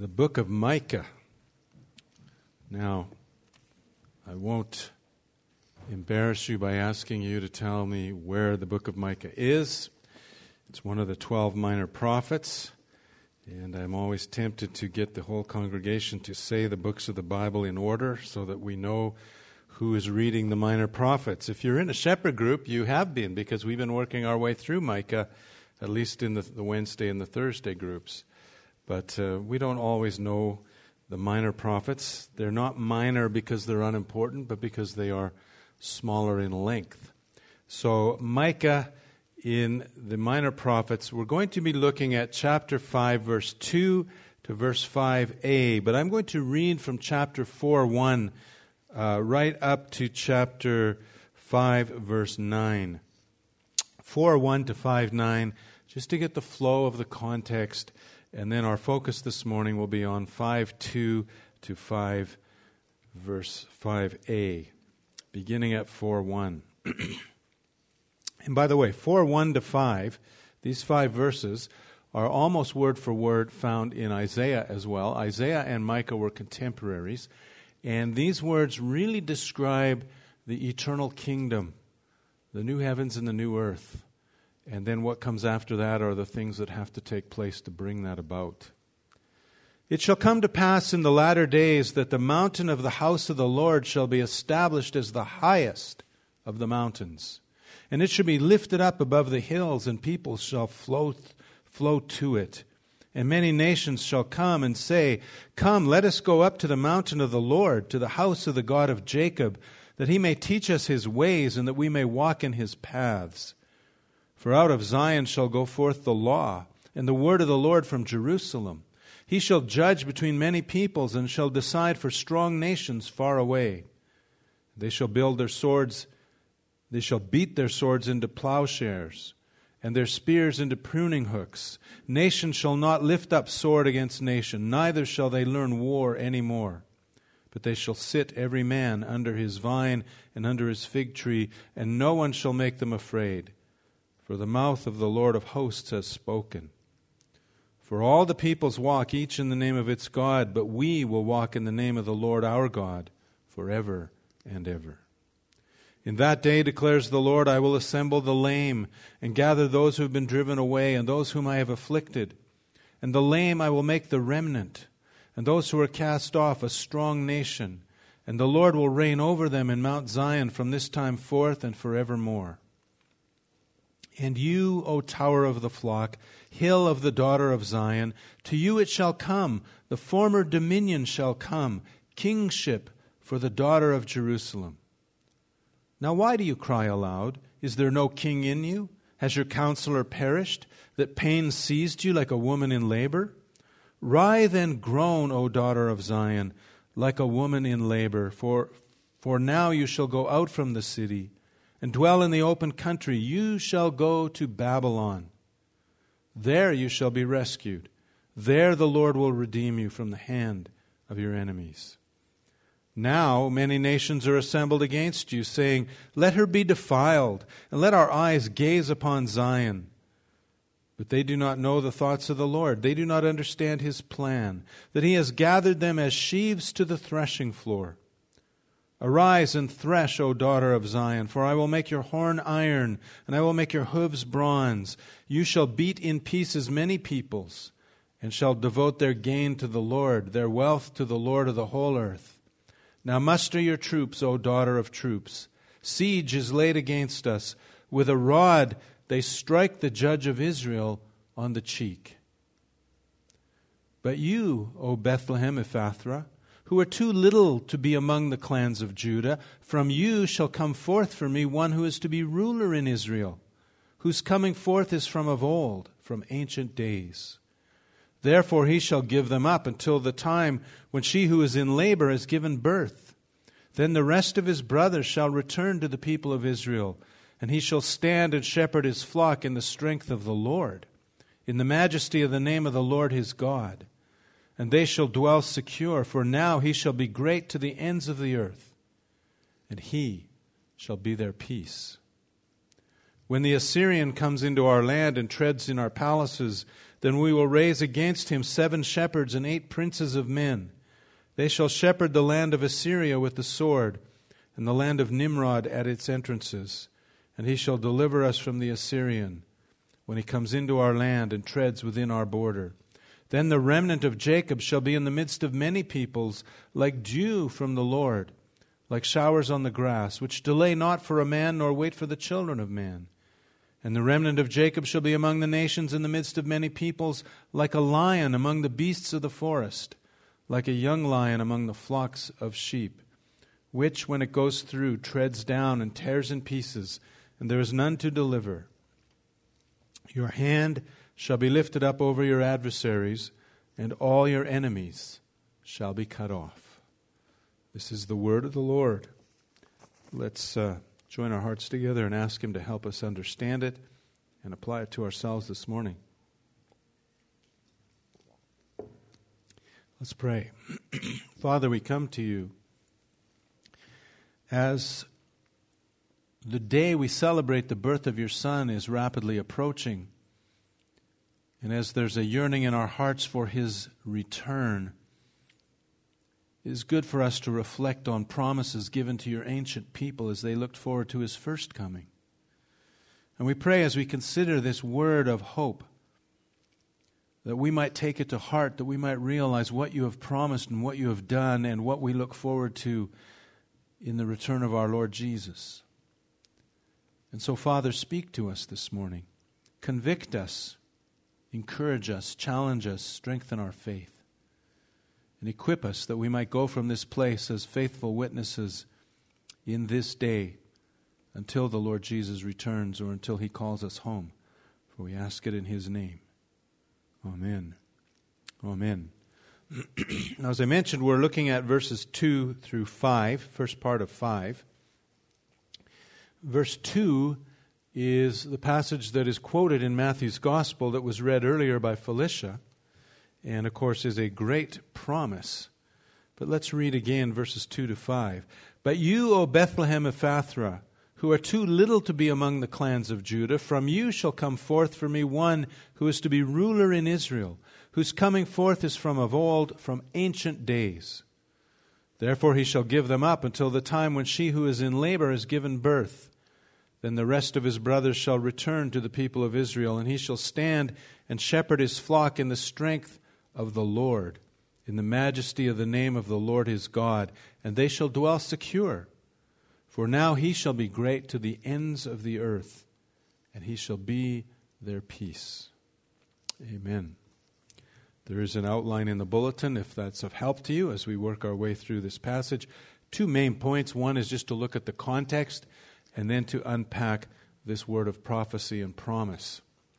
the book of Micah. Now, I won't embarrass you by asking you to tell me where the book of Micah is. It's one of the 12 minor prophets, and I'm always tempted to get the whole congregation to say the books of the Bible in order so that we know who is reading the minor prophets. If you're in a shepherd group, you have been, because we've been working our way through Micah, at least in the Wednesday and the Thursday groups. But we don't always know the minor prophets. They're not minor because they're unimportant, but because they are smaller in length. So Micah, in the minor prophets, we're going to be looking at chapter 5, verse 2 to verse 5a. But I'm going to read from chapter 4:1 right up to chapter 5, verse 9. 4:1 to 5:9, just to get the flow of the context. And then our focus this morning will be on 5:2 to 5, verse 5a, beginning at 4:1. And by the way, 4:1 to 5, these 5 verses are almost word for word found in Isaiah as well. Isaiah and Micah were contemporaries, and these words really describe the eternal kingdom, the new heavens and the new earth. And then what comes after that are the things that have to take place to bring that about. It shall come to pass in the latter days that the mountain of the house of the Lord shall be established as the highest of the mountains. And it shall be lifted up above the hills, and people shall flow to it. And many nations shall come and say, Come, let us go up to the mountain of the Lord, to the house of the God of Jacob, that he may teach us his ways, and that we may walk in his paths. For out of Zion shall go forth the law, and the word of the Lord from Jerusalem. He shall judge between many peoples, and shall decide for strong nations far away. They shall beat their swords into plowshares, and their spears into pruning hooks. Nation shall not lift up sword against nation, neither shall they learn war any more. But they shall sit every man under his vine and under his fig tree, and no one shall make them afraid. For the mouth of the Lord of hosts has spoken. For all the peoples walk each in the name of its God, but we will walk in the name of the Lord our God forever and ever. In that day, declares the Lord, I will assemble the lame and gather those who have been driven away and those whom I have afflicted. And the lame I will make the remnant, and those who are cast off a strong nation. And the Lord will reign over them in Mount Zion from this time forth and forevermore. And you, O tower of the flock, hill of the daughter of Zion, to you it shall come, the former dominion shall come, kingship for the daughter of Jerusalem. Now why do you cry aloud? Is there no king in you? Has your counselor perished, that pain seized you like a woman in labor? Writhe and groan, O daughter of Zion, like a woman in labor, for now you shall go out from the city, and dwell in the open country. You shall go to Babylon. There you shall be rescued. There the Lord will redeem you from the hand of your enemies. Now many nations are assembled against you, saying, Let her be defiled, and let our eyes gaze upon Zion. But they do not know the thoughts of the Lord. They do not understand his plan, that he has gathered them as sheaves to the threshing floor. Arise and thresh, O daughter of Zion, for I will make your horn iron, and I will make your hooves bronze. You shall beat in pieces many peoples, and shall devote their gain to the Lord, their wealth to the Lord of the whole earth. Now muster your troops, O daughter of troops. Siege is laid against us. With a rod they strike the judge of Israel on the cheek. But you, O Bethlehem Ephrathah, who are too little to be among the clans of Judah, from you shall come forth for me one who is to be ruler in Israel, whose coming forth is from of old, from ancient days. Therefore he shall give them up until the time when she who is in labor has given birth. Then the rest of his brothers shall return to the people of Israel, and he shall stand and shepherd his flock in the strength of the Lord, in the majesty of the name of the Lord his God. And they shall dwell secure, for now he shall be great to the ends of the earth, and he shall be their peace. When the Assyrian comes into our land and treads in our palaces, Then we will raise against him 7 shepherds and 8 princes of men. They shall shepherd the land of Assyria with the sword, and the land of Nimrod at its entrances. And he shall deliver us from the Assyrian, when he comes into our land and treads within our border. Then the remnant of Jacob shall be in the midst of many peoples, like dew from the Lord, like showers on the grass, which delay not for a man, nor wait for the children of man. And the remnant of Jacob shall be among the nations in the midst of many peoples, like a lion among the beasts of the forest, like a young lion among the flocks of sheep, which, when it goes through, treads down and tears in pieces, and there is none to deliver. Your hand shall be lifted up over your adversaries, and all your enemies shall be cut off. This is the word of the Lord. Let's join our hearts together and ask Him to help us understand it and apply it to ourselves this morning. Let's pray. Father, we come to You as the day we celebrate the birth of Your Son is rapidly approaching, and as there's a yearning in our hearts for His return. It is good for us to reflect on promises given to Your ancient people as they looked forward to His first coming. And we pray as we consider this word of hope, that we might take it to heart, that we might realize what You have promised and what You have done and what we look forward to in the return of our Lord Jesus. And so, Father, speak to us this morning. Convict us, encourage us, challenge us, strengthen our faith, and equip us that we might go from this place as faithful witnesses in this day until the Lord Jesus returns or until He calls us home. For we ask it in His name. Amen. Amen. Now, as I mentioned, we're looking at verses 2 through 5, first part of 5. Verse 2 is the passage that is quoted in Matthew's Gospel that was read earlier by Felicia, and of course is a great promise. But let's read again verses 2 to 5. But you, O Bethlehem Ephrathah, who are too little to be among the clans of Judah, from you shall come forth for me one who is to be ruler in Israel, whose coming forth is from of old, from ancient days. Therefore he shall give them up until the time when she who is in labor is given birth. Then the rest of his brothers shall return to the people of Israel, and he shall stand and shepherd his flock in the strength of the Lord, in the majesty of the name of the Lord his God, and they shall dwell secure. For now he shall be great to the ends of the earth, and he shall be their peace. Amen. There is an outline in the bulletin, if that's of help to you, as we work our way through this passage. 2 main points. One is just to look at the context, and then to unpack this word of prophecy and promise.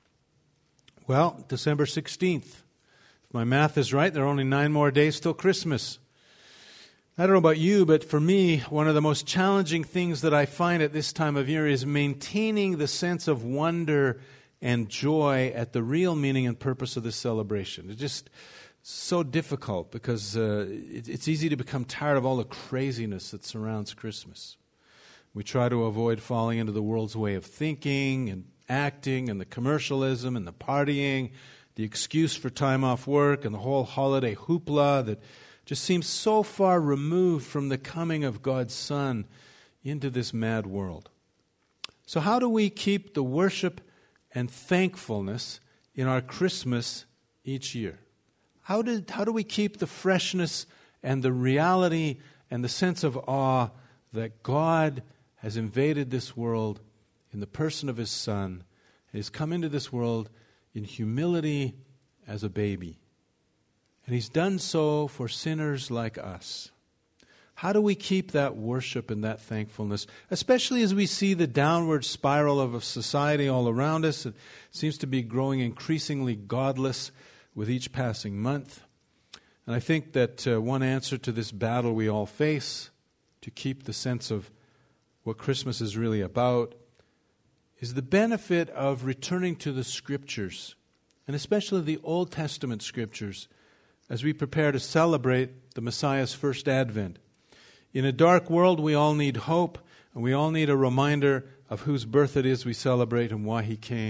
Well, December 16th. If my math is right, there are only 9 more days till Christmas. I don't know about you, but for me, one of the most challenging things that I find at this time of year is maintaining the sense of wonder and joy at the real meaning and purpose of this celebration. It's just so difficult because it's easy to become tired of all the craziness that surrounds Christmas. We try to avoid falling into the world's way of thinking and acting and the commercialism and the partying, the excuse for time off work and the whole holiday hoopla that just seems so far removed from the coming of God's Son into this mad world. So how do we keep the worship and thankfulness in our Christmas each year? How do we keep the freshness and the reality and the sense of awe that God has invaded this world in the person of His Son and has come into this world in humility as a baby? And He's done so for sinners like us. How do we keep that worship and that thankfulness, especially as we see the downward spiral of a society all around us? It seems to be growing increasingly godless with each passing month. And I think that one answer to this battle we all face, to keep the sense of what Christmas is really about, is the benefit of returning to the Scriptures, and especially the Old Testament Scriptures, as we prepare to celebrate the Messiah's first advent. In a dark world, we all need hope, and we all need a reminder of whose birth it is we celebrate and why He came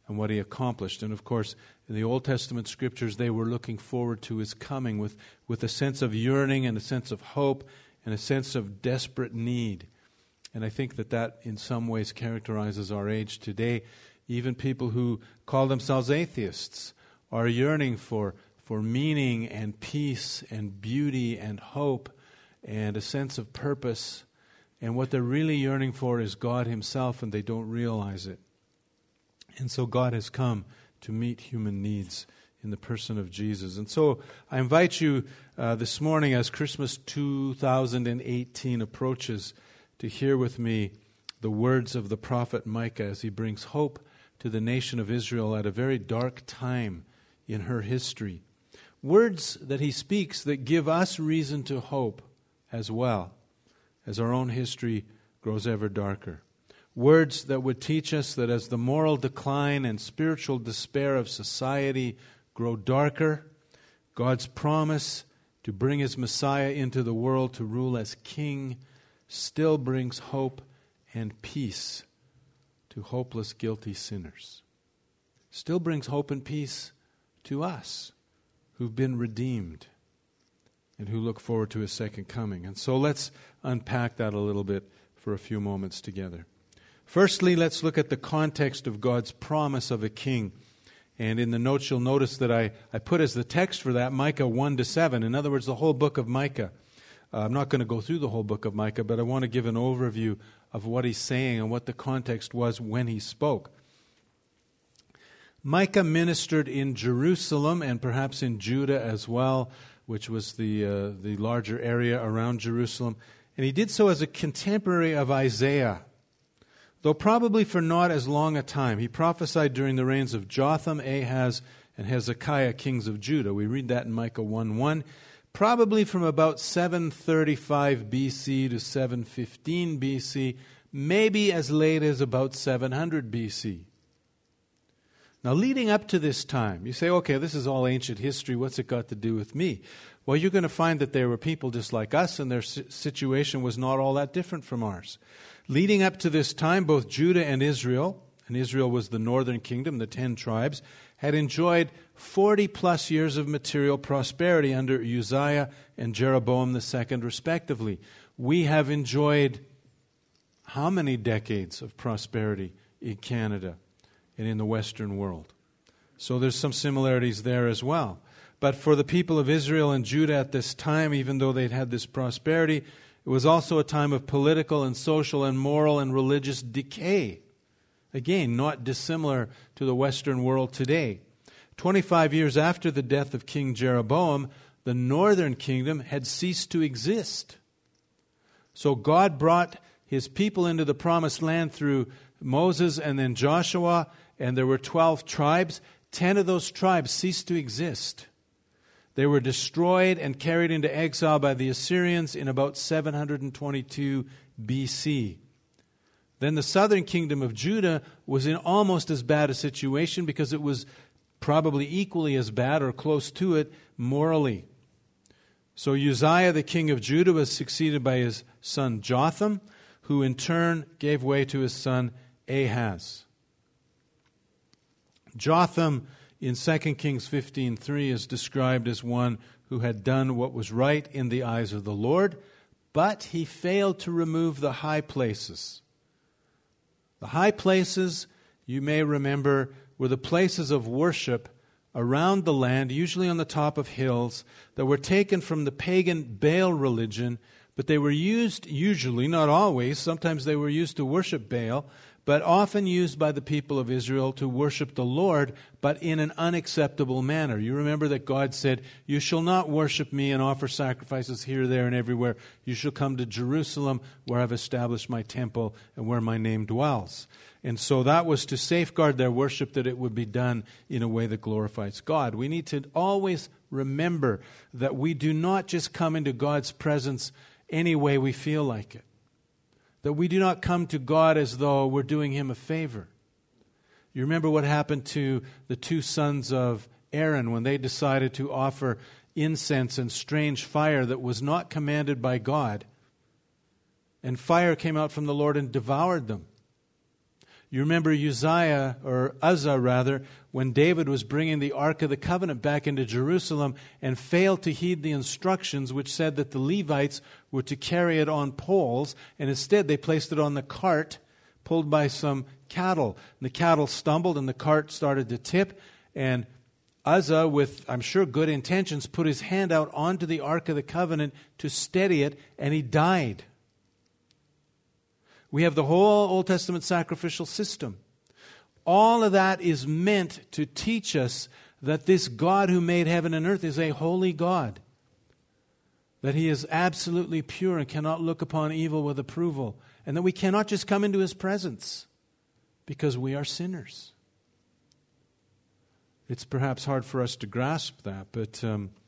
and what he accomplished. And of course, in the Old Testament scriptures, they were looking forward to his coming with a sense of yearning and a sense of hope and a sense of desperate need. And I think that in some ways characterizes our age today. Even people who call themselves atheists are yearning for meaning and peace and beauty and hope and a sense of purpose. And what they're really yearning for is God himself, and they don't realize it. And so God has come to meet human needs in the person of Jesus. And so I invite you this morning, as Christmas 2018 approaches, to hear with me the words of the prophet Micah as he brings hope to the nation of Israel at a very dark time in her history. Words that he speaks that give us reason to hope as well, as our own history grows ever darker. Words that would teach us that as the moral decline and spiritual despair of society grow darker, God's promise to bring his Messiah into the world to rule as king still brings hope and peace to hopeless, guilty sinners. Still brings hope and peace to us who've been redeemed and who look forward to his second coming. And so let's unpack that a little bit for a few moments together. Firstly, let's look at the context of God's promise of a king. And in the notes you'll notice that I put as the text for that Micah 1-7. In other words, the whole book of Micah. I'm not going to go through the whole book of Micah, but I want to give an overview of what he's saying and what the context was when he spoke. Micah ministered in Jerusalem and perhaps in Judah as well, which was the larger area around Jerusalem. And he did so as a contemporary of Isaiah, though probably for not as long a time. He prophesied during the reigns of Jotham, Ahaz, and Hezekiah, kings of Judah. We read that in Micah 1:1. Probably from about 735 BC to 715 BC, maybe as late as about 700 BC. Now, leading up to this time, you say, okay, this is all ancient history. What's it got to do with me? Well, you're going to find that there were people just like us, and their situation was not all that different from ours. Leading up to this time, both Judah and Israel was the northern kingdom, the 10 tribes, had enjoyed 40-plus years of material prosperity under Uzziah and Jeroboam II, respectively. We have enjoyed how many decades of prosperity in Canada and in the Western world? So there's some similarities there as well. But for the people of Israel and Judah at this time, even though they'd had this prosperity, it was also a time of political and social and moral and religious decay. Again, not dissimilar to the Western world today. 25 years after the death of King Jeroboam, the northern kingdom had ceased to exist. So God brought his people into the promised land through Moses and then Joshua, and there were 12 tribes. 10 of those tribes ceased to exist. They were destroyed and carried into exile by the Assyrians in about 722 BC. Then the southern kingdom of Judah was in almost as bad a situation because it was probably equally as bad or close to it morally. So Uzziah, the king of Judah, was succeeded by his son Jotham, who in turn gave way to his son Ahaz. Jotham in 2 Kings 15:3 is described as one who had done what was right in the eyes of the Lord, but he failed to remove the high places. The high places, you may remember, were the places of worship around the land, usually on the top of hills, that were taken from the pagan Baal religion, but they were used, usually, not always, sometimes they were used to worship Baal, but often used by the people of Israel to worship the Lord, but in an unacceptable manner. You remember that God said, "You shall not worship me and offer sacrifices here, there, and everywhere. You shall come to Jerusalem, where I've established my temple and where my name dwells." And so that was to safeguard their worship, that it would be done in a way that glorifies God. We need to always remember that we do not just come into God's presence any way we feel like it. That we do not come to God as though we're doing him a favor. You remember what happened to the two sons of Aaron when they decided to offer incense and strange fire that was not commanded by God. And fire came out from the Lord and devoured them. You remember Uzzah rather, when David was bringing the Ark of the Covenant back into Jerusalem and failed to heed the instructions which said that the Levites were to carry it on poles, and instead they placed it on the cart pulled by some cattle. And the cattle stumbled and the cart started to tip, and Uzzah, with, I'm sure, good intentions, put his hand out onto the Ark of the Covenant to steady it, and he died. We have the whole Old Testament sacrificial system. All of that is meant to teach us that this God who made heaven and earth is a holy God, that He is absolutely pure and cannot look upon evil with approval, and that we cannot just come into His presence because we are sinners. It's perhaps hard for us to grasp that, but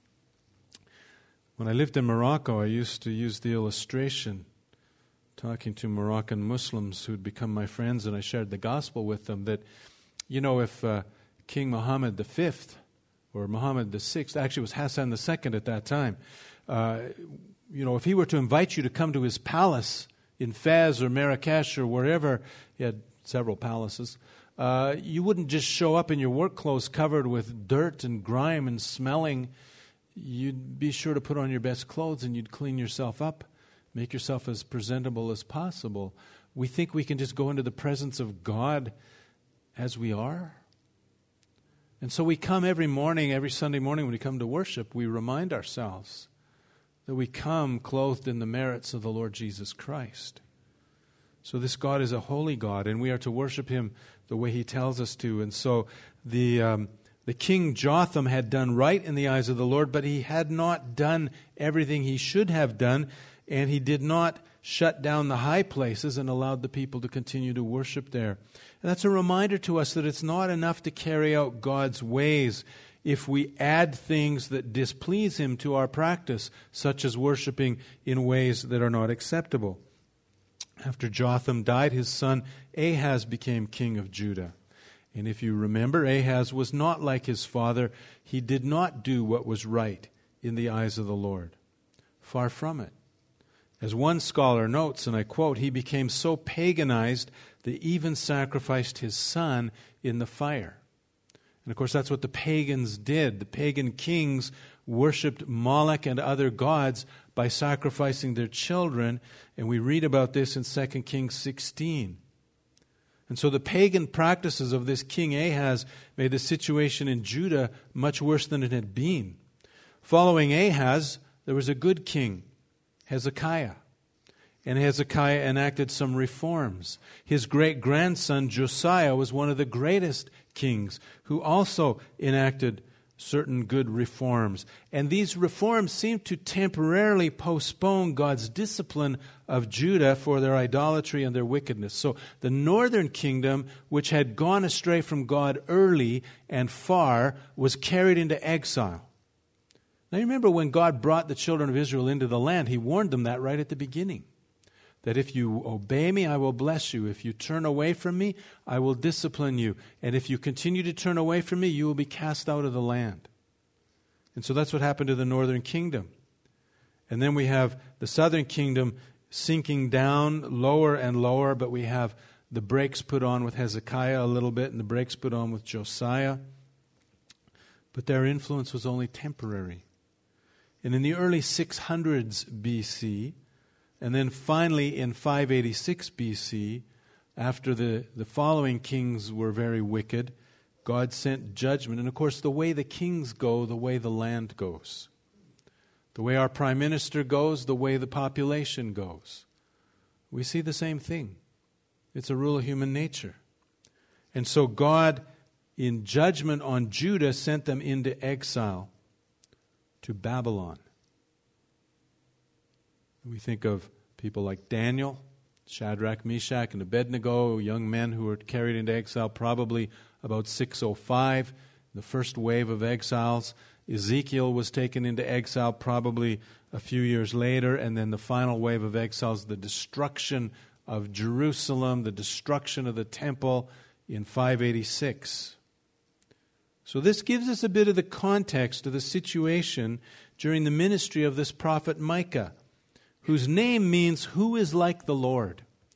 when I lived in Morocco, I used to use the illustration talking to Moroccan Muslims who'd become my friends, and I shared the gospel with them, that, you know, if King Muhammad V or Muhammad VI, actually it was Hassan II at that time, you know, if he were to invite you to come to his palace in Fez or Marrakesh or wherever, he had several palaces, you wouldn't just show up in your work clothes covered with dirt and grime and smelling. You'd be sure to put on your best clothes and you'd clean yourself up. Make yourself as presentable as possible. We think we can just go into the presence of God as we are. And so we come every morning, every Sunday morning when we come to worship, we remind ourselves that we come clothed in the merits of the Lord Jesus Christ. So this God is a holy God, and we are to worship Him the way He tells us to. And so the king Jotham had done right in the eyes of the Lord, but he had not done everything he should have done. And he did not shut down the high places and allowed the people to continue to worship there. And that's a reminder to us that it's not enough to carry out God's ways if we add things that displease Him to our practice, such as worshiping in ways that are not acceptable. After Jotham died, his son Ahaz became king of Judah. And if you remember, Ahaz was not like his father. He did not do what was right in the eyes of the Lord. Far from it. As one scholar notes, and I quote, he became so paganized that he even sacrificed his son in the fire. And of course, that's what the pagans did. The pagan kings worshipped Moloch and other gods by sacrificing their children, and we read about this in 2 Kings 16. And so the pagan practices of this King Ahaz made the situation in Judah much worse than it had been. Following Ahaz, there was a good king, Hezekiah. And Hezekiah enacted some reforms. His great-grandson Josiah was one of the greatest kings who also enacted certain good reforms. And these reforms seemed to temporarily postpone God's discipline of Judah for their idolatry and their wickedness. So the northern kingdom, which had gone astray from God early and far, was carried into exile. Now you remember when God brought the children of Israel into the land, He warned them that right at the beginning. That if you obey me, I will bless you. If you turn away from me, I will discipline you. And if you continue to turn away from me, you will be cast out of the land. And so that's what happened to the northern kingdom. And then we have the southern kingdom sinking down lower and lower, but we have the brakes put on with Hezekiah a little bit and the brakes put on with Josiah. But their influence was only temporary. And in the early 600s BC, and then finally in 586 BC, after the following kings were very wicked, God sent judgment. And of course, the way the kings go, the way the land goes. The way our prime minister goes, the way the population goes. We see the same thing. It's a rule of human nature. And so God, in judgment on Judah, sent them into exile to Babylon. We think of people like Daniel, Shadrach, Meshach, and Abednego, young men who were carried into exile probably about 605, the first wave of exiles. Ezekiel was taken into exile probably a few years later, and then the final wave of exiles, the destruction of Jerusalem, the destruction of the temple in 586. So this gives us a bit of the context of the situation during the ministry of this prophet Micah, whose name means, who is like the Lord?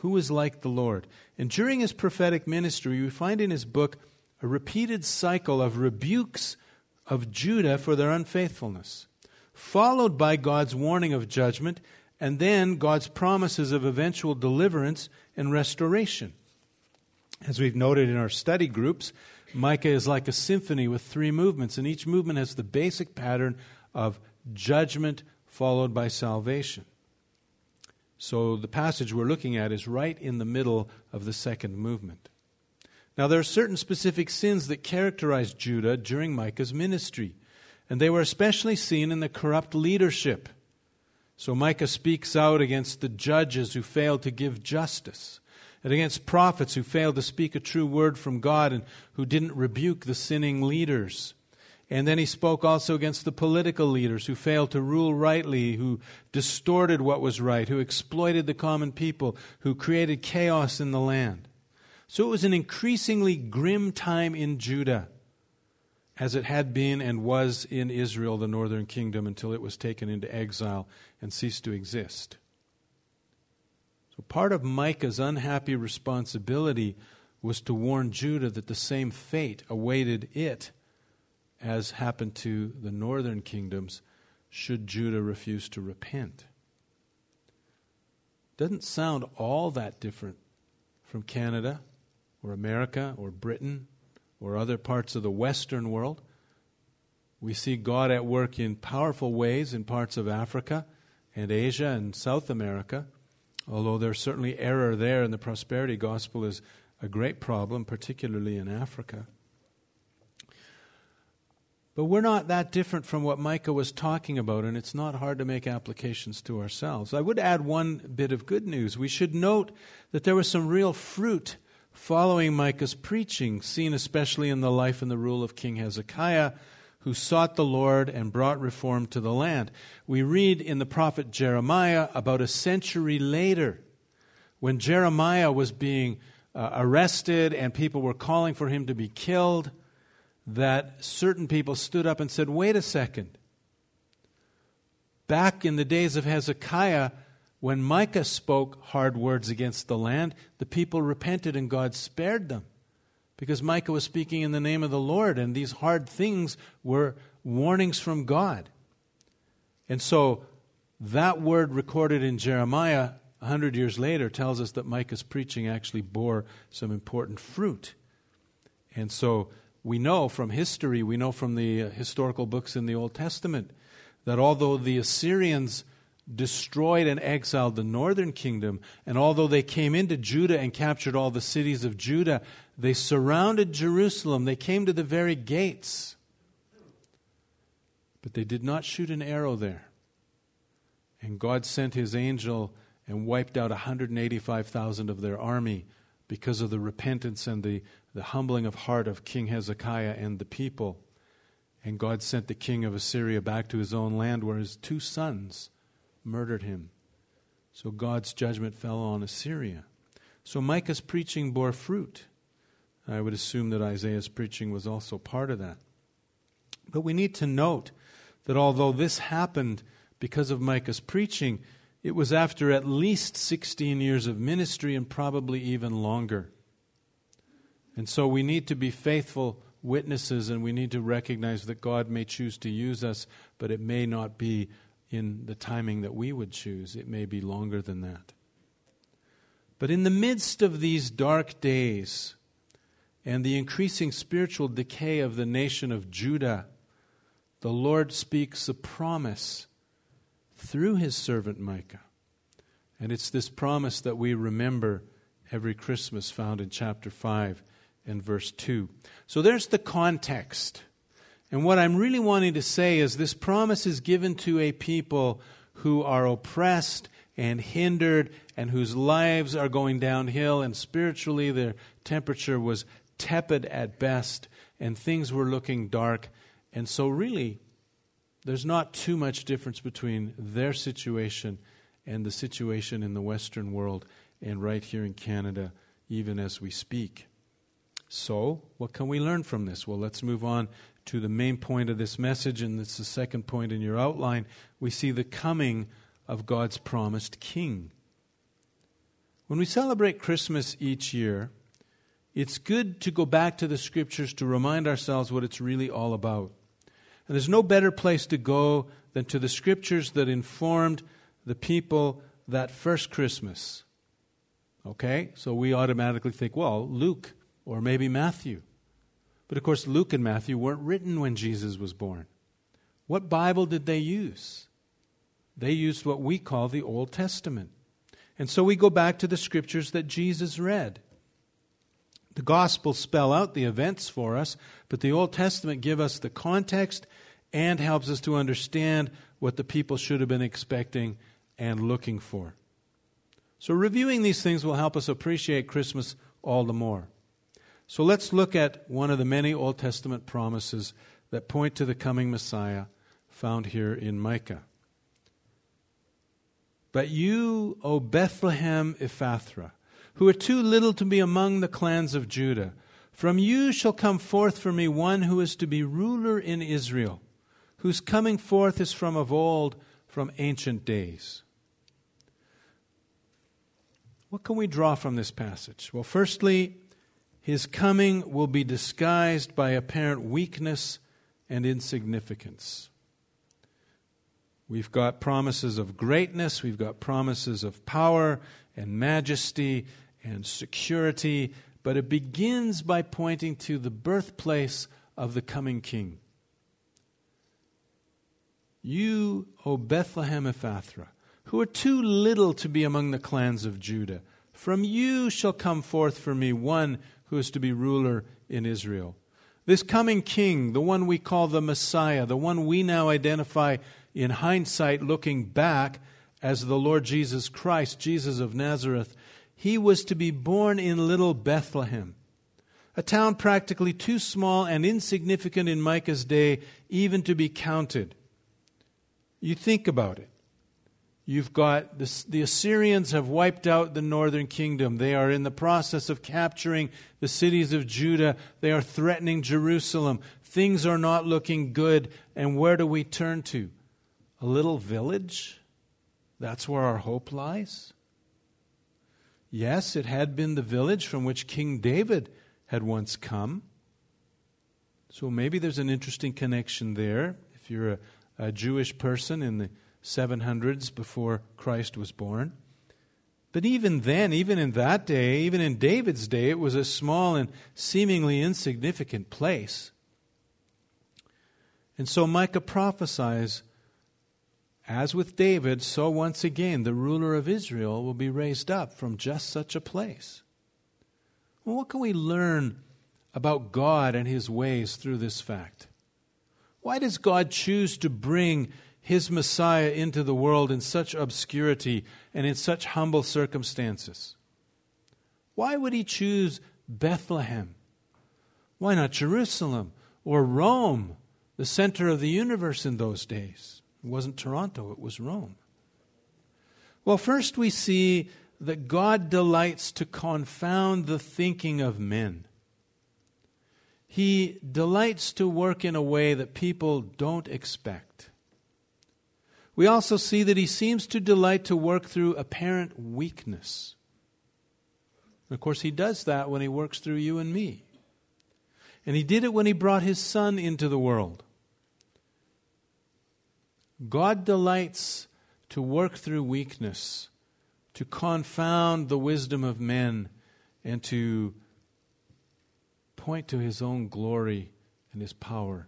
Who is like the Lord? And during his prophetic ministry, we find in his book a repeated cycle of rebukes of Judah for their unfaithfulness, followed by God's warning of judgment, and then God's promises of eventual deliverance and restoration. As we've noted in our study groups, Micah is like a symphony with 3 movements, and each movement has the basic pattern of judgment followed by salvation. So the passage we're looking at is right in the middle of the second movement. Now there are certain specific sins that characterized Judah during Micah's ministry, and they were especially seen in the corrupt leadership. So Micah speaks out against the judges who failed to give justice, and against prophets who failed to speak a true word from God and who didn't rebuke the sinning leaders. And then he spoke also against the political leaders who failed to rule rightly, who distorted what was right, who exploited the common people, who created chaos in the land. So it was an increasingly grim time in Judah, as it had been and was in Israel, the northern kingdom, until it was taken into exile and ceased to exist. So part of Micah's unhappy responsibility was to warn Judah that the same fate awaited it as happened to the northern kingdoms should Judah refuse to repent. Doesn't sound all that different from Canada or America or Britain or other parts of the Western world. We see God at work in powerful ways in parts of Africa and Asia and South America, although there's certainly error there, and the prosperity gospel is a great problem, particularly in Africa. But we're not that different from what Micah was talking about, and it's not hard to make applications to ourselves. I would add one bit of good news. We should note that there was some real fruit following Micah's preaching, seen especially in the life and the rule of King Hezekiah, who sought the Lord and brought reform to the land. We read in the prophet Jeremiah about a century later, when Jeremiah was being arrested and people were calling for him to be killed, that certain people stood up and said, wait a second. Back in the days of Hezekiah, when Micah spoke hard words against the land, the people repented and God spared them, because Micah was speaking in the name of the Lord, and these hard things were warnings from God. And so that word recorded in Jeremiah 100 years later tells us that Micah's preaching actually bore some important fruit. And so we know from history, we know from the historical books in the Old Testament, that although the Assyrians destroyed and exiled the northern kingdom, and although they came into Judah and captured all the cities of Judah, they surrounded Jerusalem. They came to the very gates. But they did not shoot an arrow there. And God sent his angel and wiped out 185,000 of their army because of the repentance and the humbling of heart of King Hezekiah and the people. And God sent the king of Assyria back to his own land, where his 2 sons murdered him. So God's judgment fell on Assyria. So Micah's preaching bore fruit. I would assume that Isaiah's preaching was also part of that. But we need to note that although this happened because of Micah's preaching, it was after at least 16 years of ministry, and probably even longer. And so we need to be faithful witnesses, and we need to recognize that God may choose to use us, but it may not be in the timing that we would choose. It may be longer than that. But in the midst of these dark days and the increasing spiritual decay of the nation of Judah, the Lord speaks a promise through his servant Micah. And it's this promise that we remember every Christmas, found in chapter 5 and verse 2. So there's the context. And what I'm really wanting to say is this promise is given to a people who are oppressed and hindered, and whose lives are going downhill, and spiritually their temperature was tepid at best, and things were looking dark. And so really, there's not too much difference between their situation and the situation in the Western world and right here in Canada, even as we speak. So, what can we learn from this? Well, let's move on to the main point of this message, and it's the second point in your outline. We see the coming of God's promised king. When we celebrate Christmas each year, it's good to go back to the Scriptures to remind ourselves what it's really all about. And there's no better place to go than to the Scriptures that informed the people that first Christmas. Okay? So we automatically think, well, Luke or maybe Matthew. But of course, Luke and Matthew weren't written when Jesus was born. What Bible did they use? They used what we call the Old Testament. And so we go back to the Scriptures that Jesus read. The Gospels spell out the events for us, but the Old Testament gives us the context and helps us to understand what the people should have been expecting and looking for. So reviewing these things will help us appreciate Christmas all the more. So let's look at one of the many Old Testament promises that point to the coming Messiah found here in Micah. But you, O Bethlehem Ephrathah, who are too little to be among the clans of Judah, from you shall come forth for me one who is to be ruler in Israel, whose coming forth is from of old, from ancient days. What can we draw from this passage? Well, firstly, his coming will be disguised by apparent weakness and insignificance. We've got promises of greatness, we've got promises of power and majesty and security, but it begins by pointing to the birthplace of the coming king. You, O Bethlehem Ephrathah, who are too little to be among the clans of Judah, from you shall come forth for me one who is to be ruler in Israel. This coming king, the one we call the Messiah, the one we now identify in hindsight looking back as the Lord Jesus Christ, Jesus of Nazareth, he was to be born in little Bethlehem, a town practically too small and insignificant in Micah's day even to be counted. You think about it. You've got the Assyrians have wiped out the northern kingdom. They are in the process of capturing the cities of Judah. They are threatening Jerusalem. Things are not looking good. And where do we turn to? A little village? That's where our hope lies? Yes, it had been the village from which King David had once come. So maybe there's an interesting connection there if you're a Jewish person in the 700s before Christ was born. But even then, even in that day, even in David's day, it was a small and seemingly insignificant place. And so Micah prophesies, as with David, so once again the ruler of Israel will be raised up from just such a place. Well, what can we learn about God and His ways through this fact? Why does God choose to bring His Messiah into the world in such obscurity and in such humble circumstances? Why would He choose Bethlehem? Why not Jerusalem or Rome, the center of the universe in those days? It wasn't Toronto, it was Rome. Well, first we see that God delights to confound the thinking of men. He delights to work in a way that people don't expect. We also see that He seems to delight to work through apparent weakness. And of course, He does that when He works through you and me. And He did it when He brought His Son into the world. God delights to work through weakness, to confound the wisdom of men, and to point to His own glory and His power.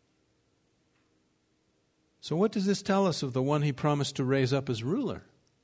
So what does this tell us of the one He promised to raise up as ruler?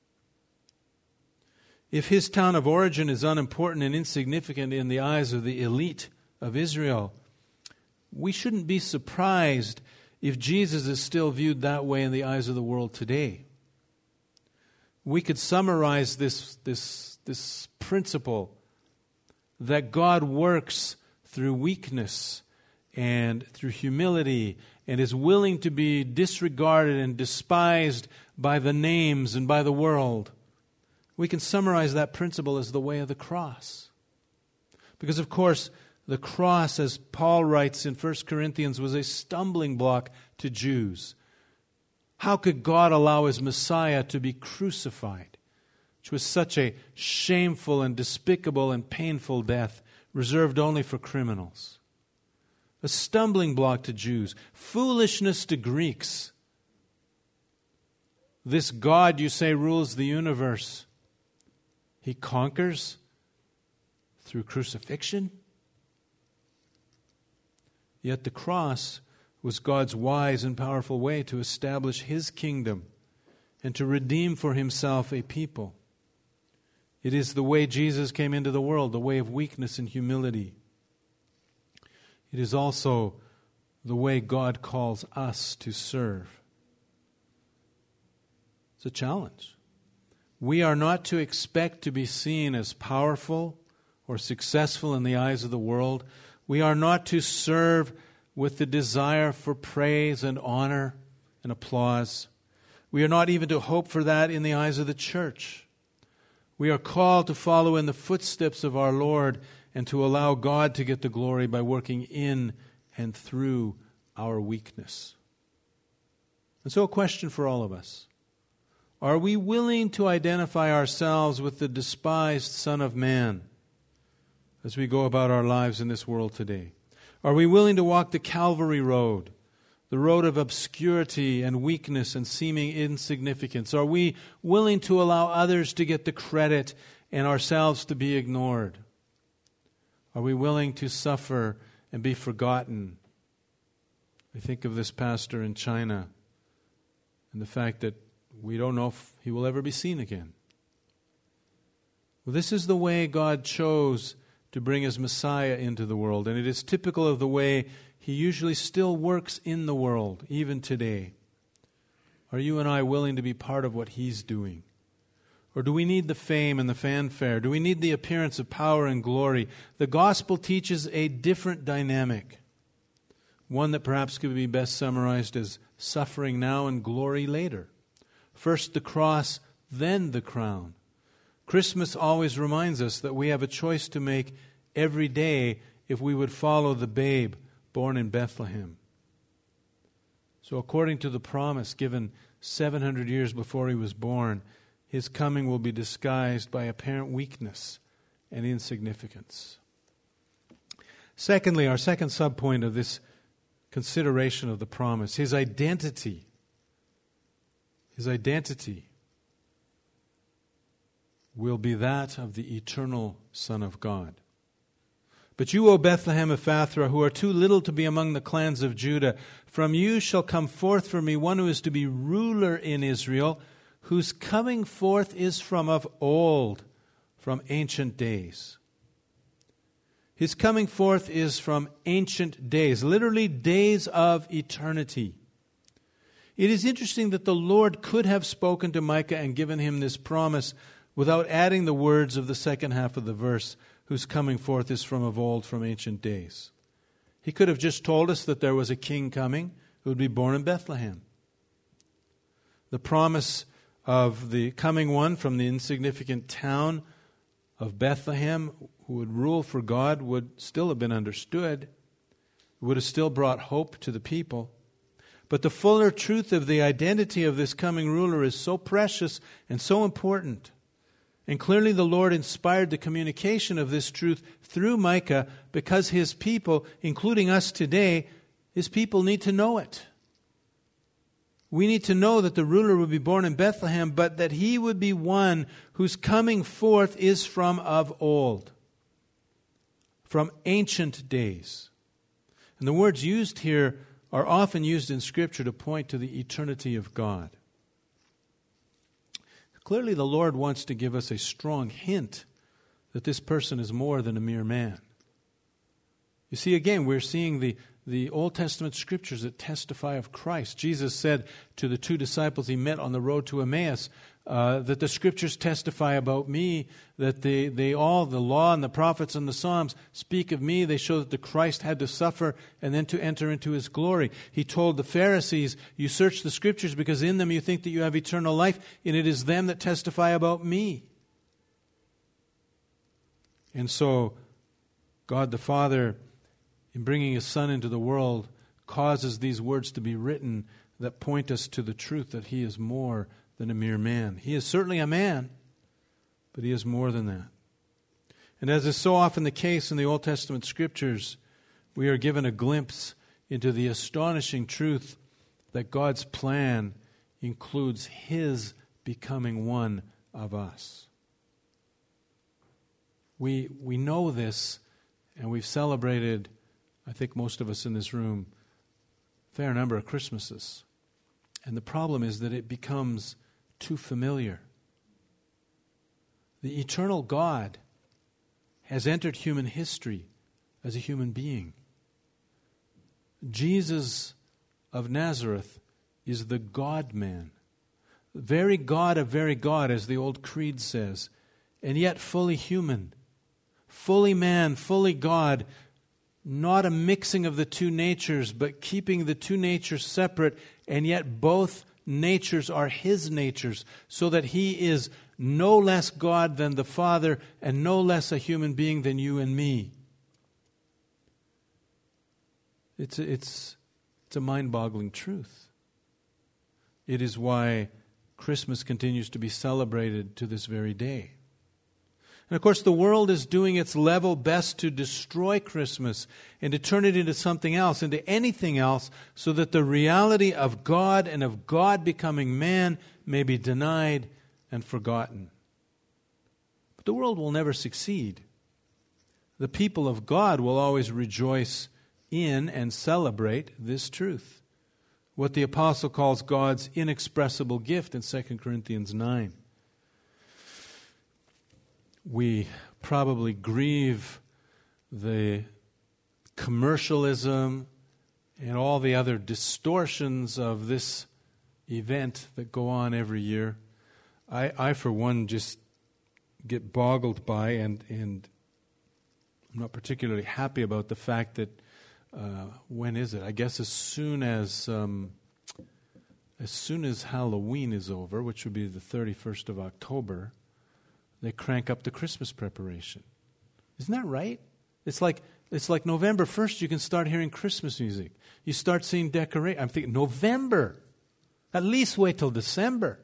If His town of origin is unimportant and insignificant in the eyes of the elite of Israel, we shouldn't be surprised if Jesus is still viewed that way in the eyes of the world today. We could summarize this principle that God works through weakness and through humility and is willing to be disregarded and despised by the names and by the world. We can summarize that principle as the way of the cross. Because, of course, the cross, as Paul writes in 1 Corinthians, was a stumbling block to Jews. How could God allow His Messiah to be crucified? which was such a shameful and despicable and painful death reserved only for criminals. A stumbling block to Jews, foolishness to Greeks. This God, you say, rules the universe. He conquers through crucifixion? Yet the cross was God's wise and powerful way to establish His kingdom and to redeem for Himself a people. It is the way Jesus came into the world, the way of weakness and humility. It is also the way God calls us to serve. It's a challenge. We are not to expect to be seen as powerful or successful in the eyes of the world. We are not to serve with the desire for praise and honor and applause. We are not even to hope for that in the eyes of the church. We are called to follow in the footsteps of our Lord and to allow God to get the glory by working in and through our weakness. And so a question for all of us. Are we willing to identify ourselves with the despised Son of Man as we go about our lives in this world today? Are we willing to walk the Calvary road, the road of obscurity and weakness and seeming insignificance? Are we willing to allow others to get the credit and ourselves to be ignored? Are we willing to suffer and be forgotten? I think of this pastor in China and the fact that we don't know if he will ever be seen again. Well, this is the way God chose to bring His Messiah into the world, and it is typical of the way He usually still works in the world, even today. Are you and I willing to be part of what He's doing? Or do we need the fame and the fanfare? Do we need the appearance of power and glory? The gospel teaches a different dynamic, one that perhaps could be best summarized as suffering now and glory later. First the cross, then the crown. Christmas always reminds us that we have a choice to make every day if we would follow the babe born in Bethlehem. So according to the promise given 700 years before He was born, His coming will be disguised by apparent weakness and insignificance. Secondly, our second subpoint of this consideration of the promise, His identity. His identity will be that of the eternal Son of God. But you, O Bethlehem Ephrathah, who are too little to be among the clans of Judah, from you shall come forth for me one who is to be ruler in Israel, whose coming forth is from of old, from ancient days. His coming forth is from ancient days, literally days of eternity. It is interesting that the Lord could have spoken to Micah and given him this promise without adding the words of the second half of the verse, whose coming forth is from of old, from ancient days. He could have just told us that there was a king coming who would be born in Bethlehem. The promise of the coming one from the insignificant town of Bethlehem who would rule for God would still have been understood. It would have still brought hope to the people. But the fuller truth of the identity of this coming ruler is so precious and so important. And clearly the Lord inspired the communication of this truth through Micah because His people, including us today, His people need to know it. We need to know that the ruler would be born in Bethlehem, but that He would be one whose coming forth is from of old, from ancient days. And the words used here are often used in Scripture to point to the eternity of God. Clearly, the Lord wants to give us a strong hint that this person is more than a mere man. You see, again, we're seeing the Old Testament Scriptures that testify of Christ. Jesus said to the two disciples He met on the road to Emmaus, that the Scriptures testify about me, that they all, the law and the prophets and the Psalms, speak of me. They show that the Christ had to suffer and then to enter into His glory. He told the Pharisees, you search the Scriptures because in them you think that you have eternal life, and it is them that testify about me. And so, God the Father, in bringing His Son into the world, causes these words to be written that point us to the truth that He is more than a mere man. He is certainly a man, But He is more than that. And as is so often the case in the Old Testament Scriptures, we are given a glimpse into the astonishing truth that God's plan includes His becoming one of us. We know this, and we've celebrated, I think most of us in this room, a fair number of Christmases. And the problem is that it becomes too familiar. The eternal God has entered human history as a human being. Jesus of Nazareth is the God-man, very God of very God, as the old creed says, and yet fully human, fully man, fully God, not a mixing of the two natures, but keeping the two natures separate, and yet both natures are His natures, so that He is no less God than the Father and no less a human being than you and me. It's a mind-boggling truth. It is why Christmas continues to be celebrated to this very day. And of course, the world is doing its level best to destroy Christmas and to turn it into something else, into anything else, so that the reality of God and of God becoming man may be denied and forgotten. But the world will never succeed. The people of God will always rejoice in and celebrate this truth, what the apostle calls God's inexpressible gift in 2 Corinthians 9. We probably grieve the commercialism and all the other distortions of this event that go on every year. I for one, just get boggled by and I'm not particularly happy about the fact that when is it? I guess as soon as Halloween is over, which would be the 31st of October, they crank up the Christmas preparation. Isn't that right? It's like November 1st you can start hearing Christmas music. You start seeing decorations. I'm thinking November. At least wait till December.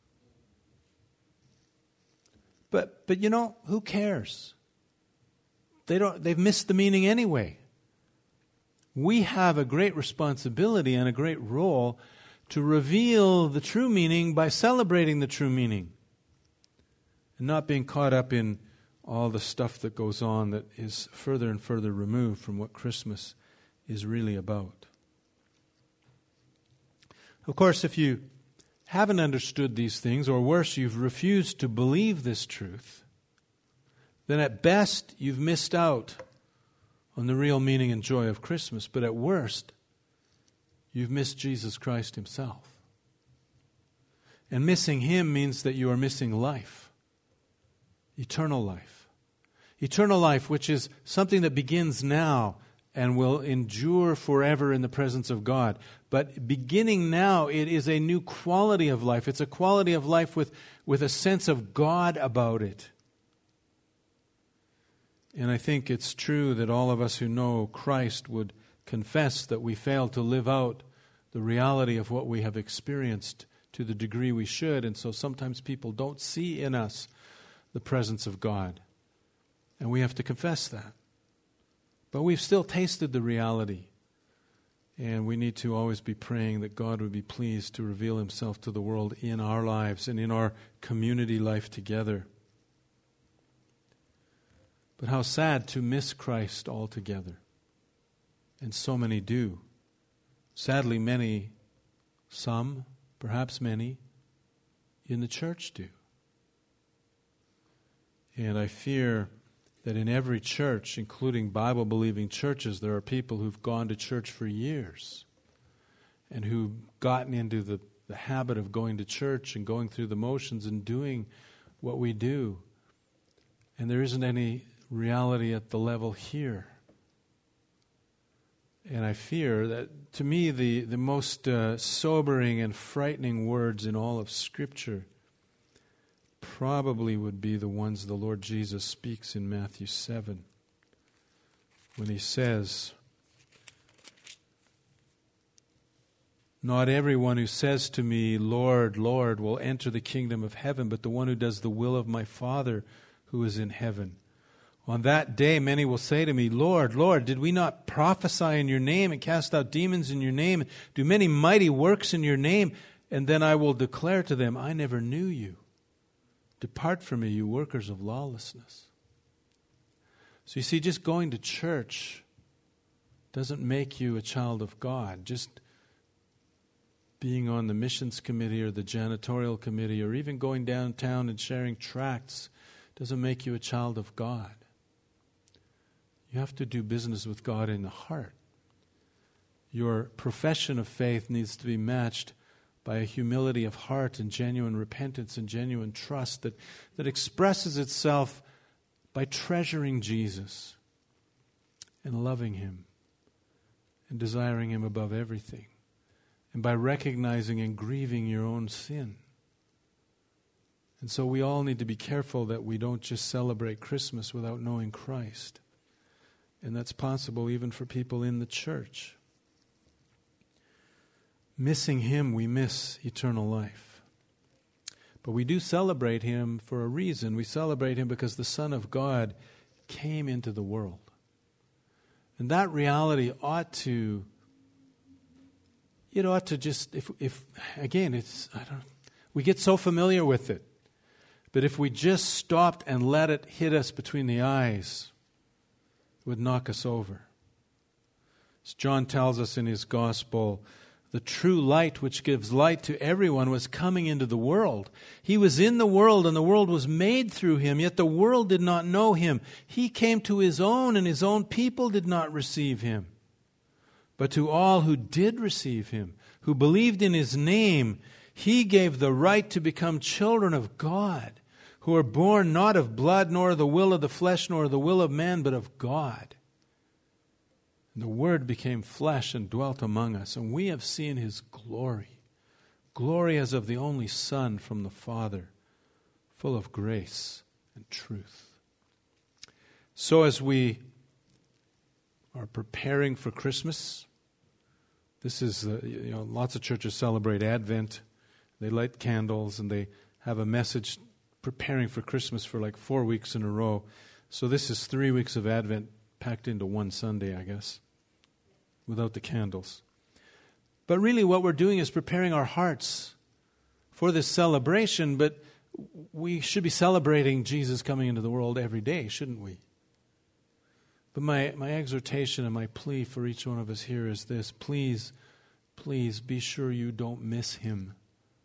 But you know, who cares? They've missed the meaning anyway. We have a great responsibility and a great role to reveal the true meaning by celebrating the true meaning and not being caught up in all the stuff that goes on that is further and further removed from what Christmas is really about. Of course, if you haven't understood these things, or worse, you've refused to believe this truth, then at best you've missed out on the real meaning and joy of Christmas, but at worst, you've missed Jesus Christ Himself. And missing Him means that you are missing life, eternal life. Eternal life, which is something that begins now and will endure forever in the presence of God. But beginning now, it is a new quality of life. It's a quality of life with a sense of God about it. And I think it's true that all of us who know Christ would confess that we fail to live out the reality of what we have experienced to the degree we should. And so sometimes people don't see in us the presence of God. And we have to confess that. But we've still tasted the reality. And we need to always be praying that God would be pleased to reveal Himself to the world in our lives and in our community life together. But how sad to miss Christ altogether. And so many do. Sadly, many, some, perhaps many, in the church do. And I fear that in every church, including Bible-believing churches, there are people who've gone to church for years and who've gotten into the habit of going to church and going through the motions and doing what we do. And there isn't any reality at the level here. And I fear that, to me, the most sobering and frightening words in all of Scripture probably would be the ones the Lord Jesus speaks in Matthew 7, when He says, Not everyone who says to me, Lord, Lord, will enter the kingdom of heaven, but the one who does the will of my Father who is in heaven. On that day many will say to me, Lord, Lord, did we not prophesy in your name and cast out demons in your name and do many mighty works in your name? And then I will declare to them, I never knew you. Depart from me, you workers of lawlessness. So you see, just going to church doesn't make you a child of God. Just being on the missions committee or the janitorial committee or even going downtown and sharing tracts doesn't make you a child of God. You have to do business with God in the heart. Your profession of faith needs to be matched by a humility of heart and genuine repentance and genuine trust that expresses itself by treasuring Jesus and loving Him and desiring Him above everything, and by recognizing and grieving your own sin. And so we all need to be careful that we don't just celebrate Christmas without knowing Christ. And that's possible even for people in the church. Missing Him, we miss eternal life. But we do celebrate Him for a reason. We celebrate Him because the Son of God came into the world. And that reality ought to just, if again, we get so familiar with it. But if we just stopped and let it hit us between the eyes, it would knock us over. As John tells us in his gospel, the true light which gives light to everyone was coming into the world. He was in the world and the world was made through Him, yet the world did not know Him. He came to His own and His own people did not receive Him. But to all who did receive Him, who believed in His name, He gave the right to become children of God, who are born not of blood, nor the will of the flesh, nor the will of man, but of God. And the Word became flesh and dwelt among us, and we have seen His glory, glory as of the only Son from the Father, full of grace and truth. So as we are preparing for Christmas, this is, lots of churches celebrate Advent. They light candles and they have a message preparing for Christmas for like 4 weeks in a row. So this is 3 weeks of Advent packed into one Sunday, I guess, without the candles. But really what we're doing is preparing our hearts for this celebration, but we should be celebrating Jesus coming into the world every day, shouldn't we? But my exhortation and my plea for each one of us here is this: please be sure you don't miss Him.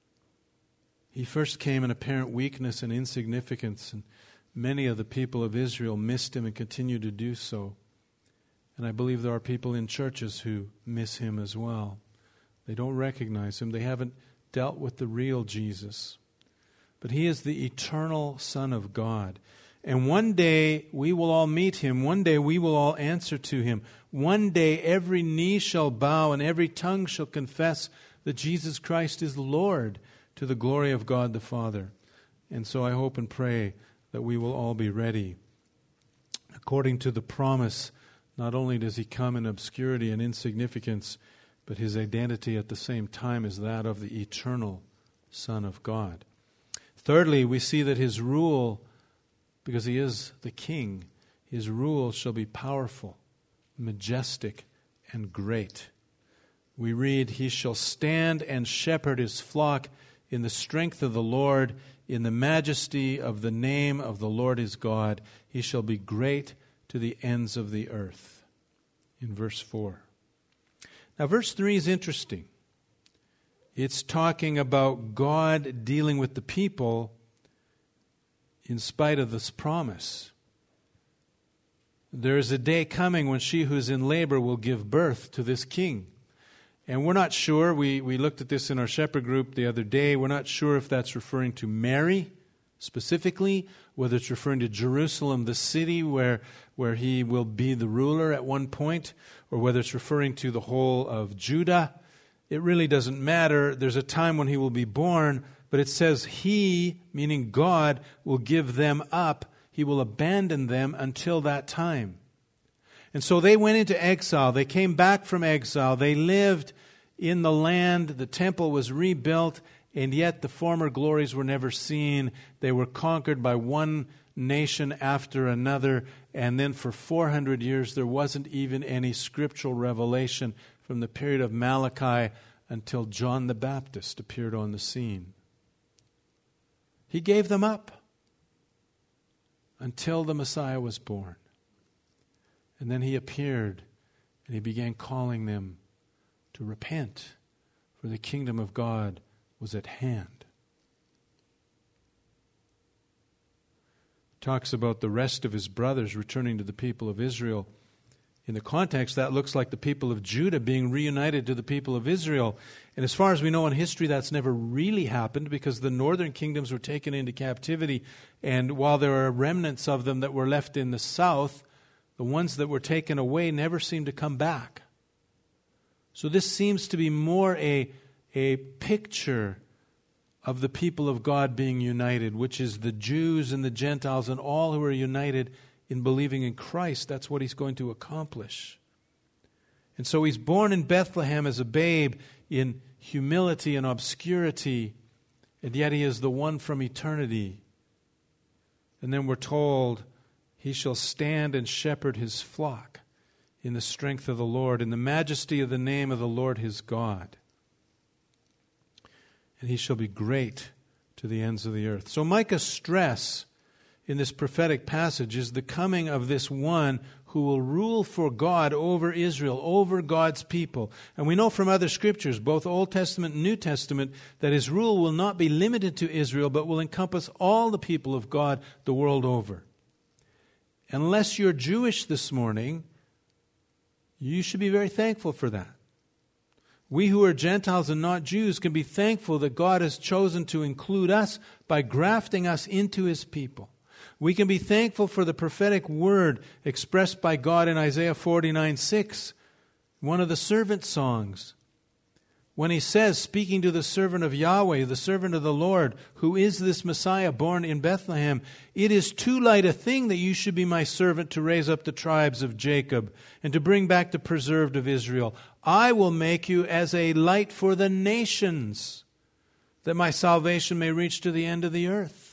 He first came in apparent weakness and insignificance, and many of the people of Israel missed Him and continue to do so. And I believe there are people in churches who miss Him as well. They don't recognize Him. They haven't dealt with the real Jesus. But He is the eternal Son of God. And one day we will all meet Him. One day we will all answer to Him. One day every knee shall bow and every tongue shall confess that Jesus Christ is Lord, to the glory of God the Father. And so I hope and pray that we will all be ready. According to the promise, not only does He come in obscurity and insignificance, but His identity at the same time is that of the eternal Son of God. Thirdly, we see that His rule, because He is the King, His rule shall be powerful, majestic, and great. We read, He shall stand and shepherd His flock in the strength of the Lord, in the majesty of the name of the Lord his God. He shall be great to the ends of the earth. In verse 4. Now verse 3 is interesting. It's talking about God dealing with the people in spite of this promise. There is a day coming when she who is in labor will give birth to this king. And we're not sure, we looked at this in our shepherd group the other day, we're not sure if that's referring to Mary specifically, whether it's referring to Jerusalem, the city where he will be the ruler at one point, or whether it's referring to the whole of Judah. It really doesn't matter. There's a time when he will be born, but it says He, meaning God, will give them up. He will abandon them until that time. And so they went into exile. They came back from exile. They lived in the land. The temple was rebuilt, and yet the former glories were never seen. They were conquered by one nation after another, and then for 400 years there wasn't even any scriptural revelation from the period of Malachi until John the Baptist appeared on the scene. He gave them up until the Messiah was born. And then he appeared and he began calling them to repent, for the kingdom of God was at hand. Talks about the rest of his brothers returning to the people of Israel. In the context, that looks like the people of Judah being reunited to the people of Israel. And as far as we know in history, that's never really happened because the northern kingdoms were taken into captivity. And while there are remnants of them that were left in the south, the ones that were taken away never seemed to come back. So this seems to be more a picture of the people of God being united, which is the Jews and the Gentiles and all who are united in believing in Christ. That's what he's going to accomplish. And so he's born in Bethlehem as a babe in humility and obscurity, and yet he is the one from eternity. And then we're told he shall stand and shepherd his flock in the strength of the Lord, in the majesty of the name of the Lord his God. And he shall be great to the ends of the earth. So Micah's stress in this prophetic passage is the coming of this one who will rule for God over Israel, over God's people. And we know from other scriptures, both Old Testament and New Testament, that his rule will not be limited to Israel, but will encompass all the people of God the world over. Unless you're Jewish this morning, you should be very thankful for that. We who are Gentiles and not Jews can be thankful that God has chosen to include us by grafting us into his people. We can be thankful for the prophetic word expressed by God in Isaiah 49:6, one of the servant songs, when he says, speaking to the servant of Yahweh, the servant of the Lord, who is this Messiah born in Bethlehem, "It is too light a thing that you should be my servant to raise up the tribes of Jacob and to bring back the preserved of Israel. I will make you as a light for the nations, that my salvation may reach to the end of the earth."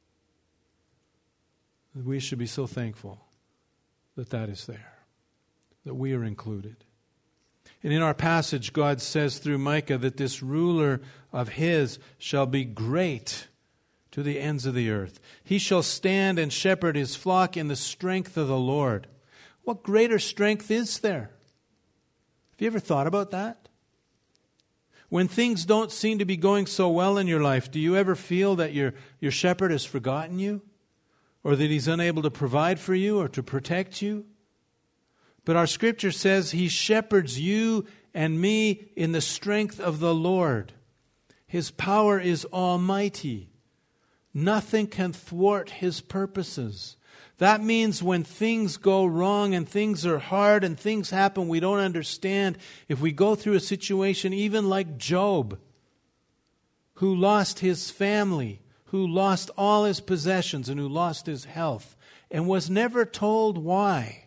We should be so thankful that that is there, that we are included. And in our passage, God says through Micah that this ruler of his shall be great to the ends of the earth. He shall stand and shepherd his flock in the strength of the Lord. What greater strength is there? Have you ever thought about that? When things don't seem to be going so well in your life, do you ever feel that your shepherd has forgotten you? Or that he's unable to provide for you or to protect you? But our scripture says he shepherds you and me in the strength of the Lord. His power is almighty. Nothing can thwart his purposes. That means when things go wrong and things are hard and things happen we don't understand, if we go through a situation even like Job, who lost his family, who lost all his possessions and who lost his health and was never told why.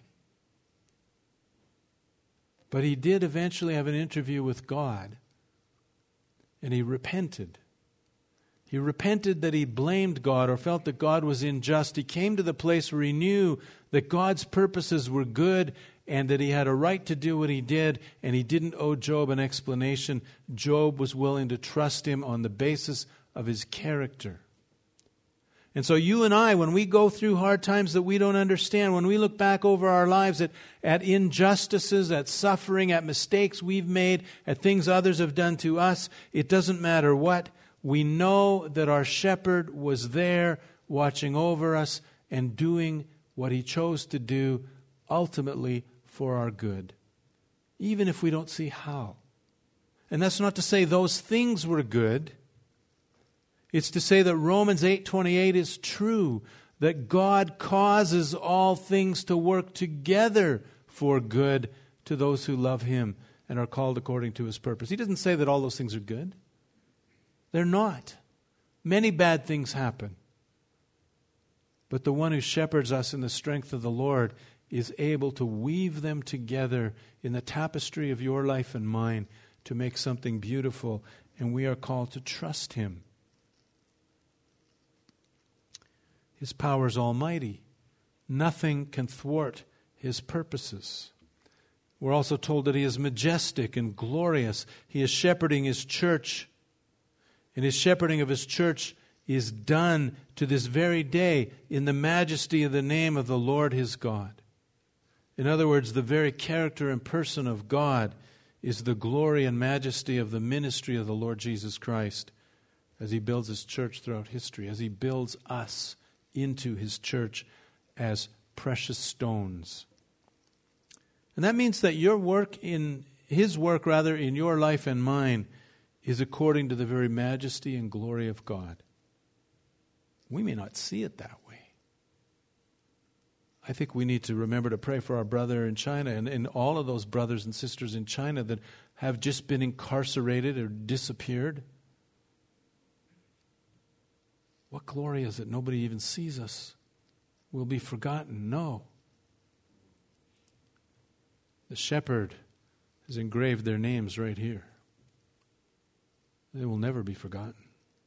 But he did eventually have an interview with God, and he repented. He repented that he blamed God or felt that God was unjust. He came to the place where he knew that God's purposes were good and that he had a right to do what he did, and he didn't owe Job an explanation. Job was willing to trust him on the basis of his character. And so you and I, when we go through hard times that we don't understand, when we look back over our lives at injustices, at suffering, at mistakes we've made, at things others have done to us, it doesn't matter what. We know that our shepherd was there watching over us and doing what he chose to do ultimately for our good, even if we don't see how. And that's not to say those things were good. It's to say that Romans 8:28 is true, that God causes all things to work together for good to those who love him and are called according to his purpose. He doesn't say that all those things are good. They're not. Many bad things happen. But the one who shepherds us in the strength of the Lord is able to weave them together in the tapestry of your life and mine to make something beautiful, and we are called to trust Him. His power is almighty. Nothing can thwart His purposes. We're also told that He is majestic and glorious. He is shepherding His church. And His shepherding of His church is done to this very day in the majesty of the name of the Lord His God. In other words, the very character and person of God is the glory and majesty of the ministry of the Lord Jesus Christ as He builds His church throughout history, as He builds us into His church as precious stones. And that means that your work in His work, rather, in your life and mine, is according to the very majesty and glory of God. We may not see it that way. I think we need to remember to pray for our brother in China and all of those brothers and sisters in China that have just been incarcerated or disappeared. What glory is it? Nobody even sees us. We'll be forgotten. No. The shepherd has engraved their names right here. They will never be forgotten.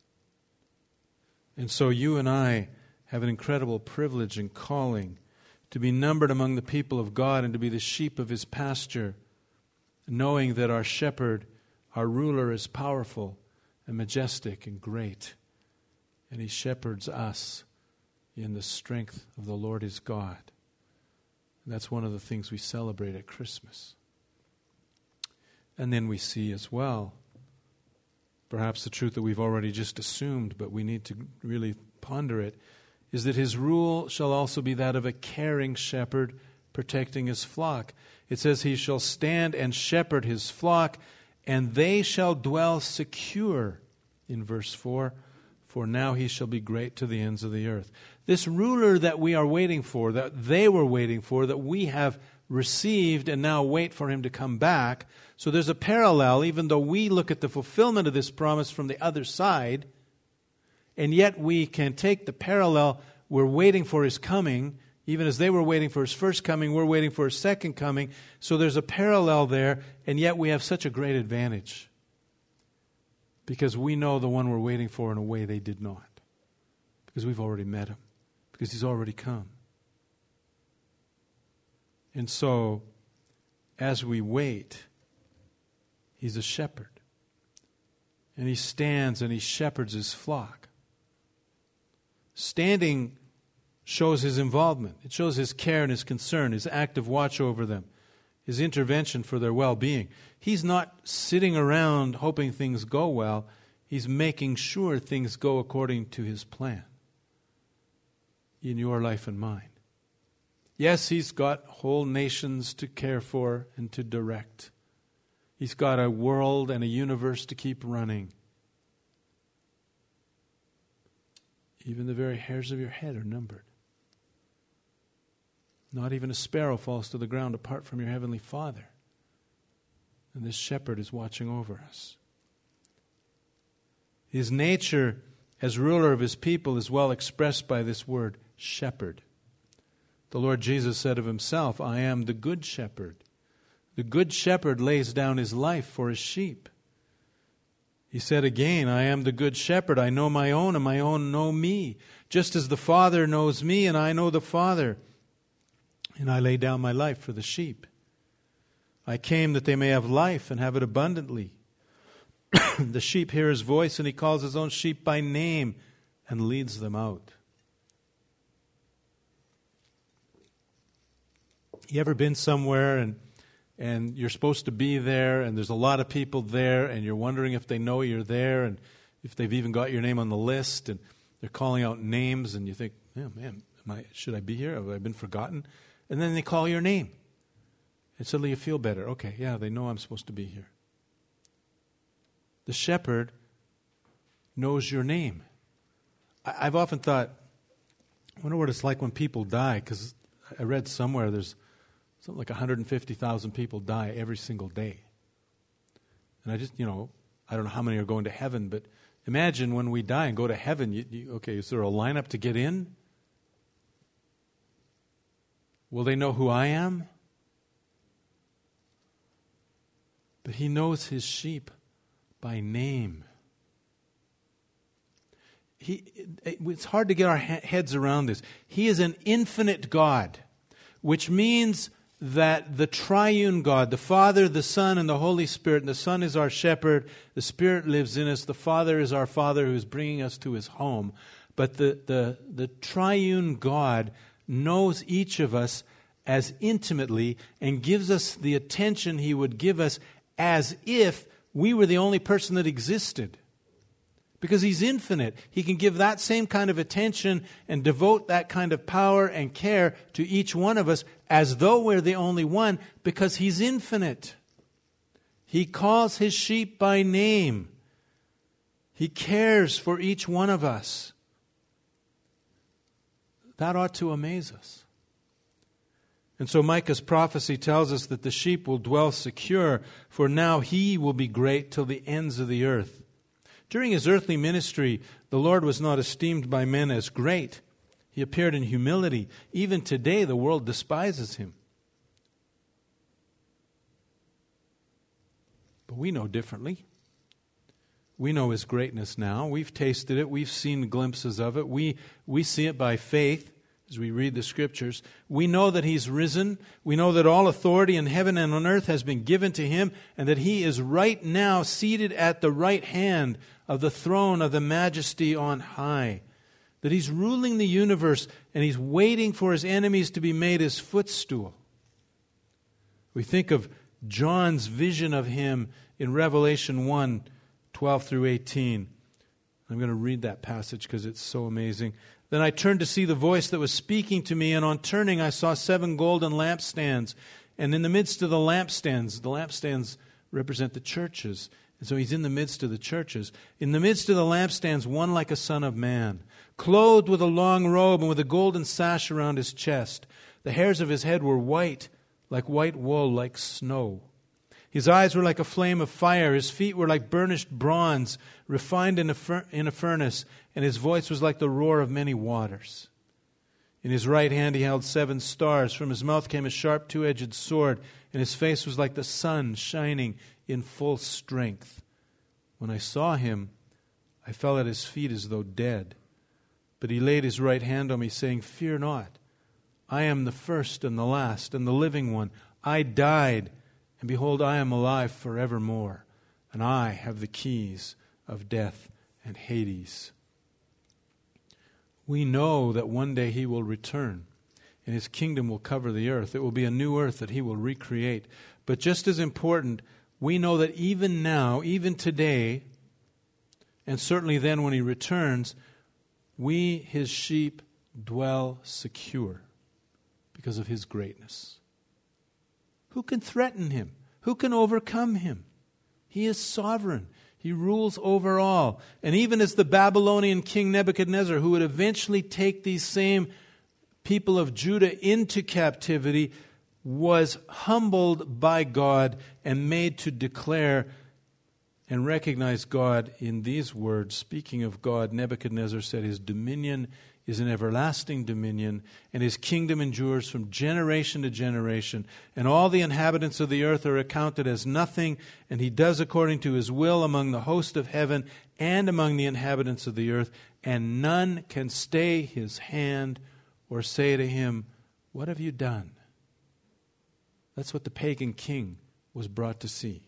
And so you and I have an incredible privilege and calling to be numbered among the people of God and to be the sheep of His pasture, knowing that our shepherd, our ruler, is powerful and majestic and great, and He shepherds us in the strength of the Lord His God. And that's one of the things we celebrate at Christmas. And then we see as well, perhaps the truth that we've already just assumed, but we need to really ponder it, is that His rule shall also be that of a caring shepherd protecting His flock. It says He shall stand and shepherd His flock, and they shall dwell secure, in verse 4, for now He shall be great to the ends of the earth. This ruler that we are waiting for, that they were waiting for, that we have received and now wait for Him to come back. So there's a parallel, even though we look at the fulfillment of this promise from the other side, and yet we can take the parallel. We're waiting for His coming. Even as they were waiting for His first coming, we're waiting for His second coming. So there's a parallel there, and yet we have such a great advantage. Because we know the one we're waiting for in a way they did not. Because we've already met Him. Because He's already come. And so, as we wait, He's a shepherd. And He stands and He shepherds His flock. Standing shows His involvement. It shows His care and His concern, His active watch over them, His intervention for their well-being. He's not sitting around hoping things go well. He's making sure things go according to His plan in your life and mine. Yes, He's got whole nations to care for and to direct. He's got a world and a universe to keep running. Even the very hairs of your head are numbered. Not even a sparrow falls to the ground apart from your heavenly Father. And this shepherd is watching over us. His nature as ruler of His people is well expressed by this word, shepherd. The Lord Jesus said of Himself, I am the good shepherd. The good shepherd lays down his life for his sheep. He said again, I am the good shepherd. I know my own, and my own know me. Just as the Father knows me, and I know the Father. And I lay down my life for the sheep. I came that they may have life and have it abundantly. The sheep hear His voice, and He calls His own sheep by name and leads them out. You ever been somewhere and you're supposed to be there, and there's a lot of people there, and you're wondering if they know you're there, and if they've even got your name on the list, and they're calling out names, and you think, oh, man, should I be here? Have I been forgotten? And then they call your name. And suddenly you feel better. Okay, yeah, they know I'm supposed to be here. The shepherd knows your name. I've often thought, I wonder what it's like when people die, because I read somewhere there's something like 150,000 people die every single day. And I just, I don't know how many are going to heaven, but imagine when we die and go to heaven, okay, is there a lineup to get in? Will they know who I am? but He knows His sheep by name. It's hard to get our heads around this. He is an infinite God, which means that the triune God, the Father, the Son, and the Holy Spirit, and the Son is our shepherd, the Spirit lives in us, the Father is our Father who is bringing us to His home. But the triune God knows each of us as intimately and gives us the attention He would give us as if we were the only person that existed. Because He's infinite. He can give that same kind of attention and devote that kind of power and care to each one of us as though we're the only one, because He's infinite. He calls His sheep by name. He cares for each one of us. That ought to amaze us. And so Micah's prophecy tells us that the sheep will dwell secure, for now He will be great till the ends of the earth. During His earthly ministry, the Lord was not esteemed by men as great. He appeared in humility. Even today, the world despises Him. But we know differently. We know His greatness now. We've tasted it. We've seen glimpses of it. We see it by faith as we read the Scriptures. We know that He's risen. We know that all authority in heaven and on earth has been given to Him, and that He is right now seated at the right hand of the throne of the Majesty on high. That He's ruling the universe, and He's waiting for His enemies to be made His footstool. We think of John's vision of Him in Revelation 1, 12 through 18. I'm going to read that passage because it's so amazing. Then I turned to see the voice that was speaking to me, and on turning I saw 7 golden lampstands. And in the midst of the lampstands represent the churches. And so He's in the midst of the churches. In the midst of the lampstands, one like a son of man, clothed with a long robe and with a golden sash around his chest. The hairs of his head were white, like white wool, like snow. His eyes were like a flame of fire. His feet were like burnished bronze, refined in a furnace. And his voice was like the roar of many waters. In his right hand he held 7 stars. From his mouth came a sharp 2-edged sword, and his face was like the sun shining in full strength. When I saw Him, I fell at His feet as though dead. But He laid His right hand on me, saying, "Fear not. I am the first and the last and the living one. I died, and behold, I am alive forevermore, and I have the keys of death and Hades." We know that one day He will return, and His kingdom will cover the earth. It will be a new earth that He will recreate. But just as important, we know that even now, even today, and certainly then when He returns, we, His sheep, dwell secure because of His greatness. Who can threaten Him? Who can overcome Him? He is sovereign. He rules over all. And even as the Babylonian king Nebuchadnezzar, who would eventually take these same people of Judah into captivity, was humbled by God and made to declare and recognize God in these words. Speaking of God, Nebuchadnezzar said, "His dominion is an everlasting dominion, and His kingdom endures from generation to generation. And all the inhabitants of the earth are accounted as nothing, and He does according to His will among the host of heaven and among the inhabitants of the earth, and none can stay His hand or say to Him, 'What have you done?'" That's what the pagan king was brought to see.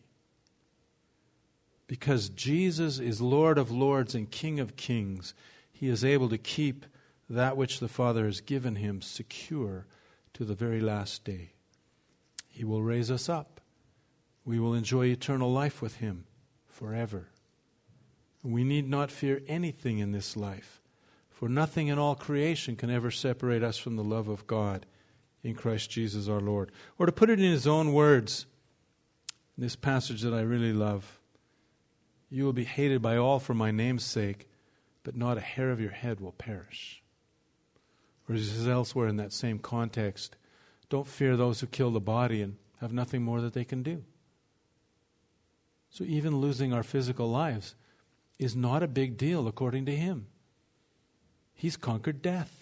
Because Jesus is Lord of lords and King of kings, He is able to keep that which the Father has given Him secure to the very last day. He will raise us up. We will enjoy eternal life with Him forever. We need not fear anything in this life, for nothing in all creation can ever separate us from the love of God in Christ Jesus our Lord. Or to put it in His own words, this passage that I really love, "You will be hated by all for my name's sake, but not a hair of your head will perish." Or as he says elsewhere in that same context, "Don't fear those who kill the body and have nothing more that they can do." So even losing our physical lives is not a big deal according to Him. He's conquered death.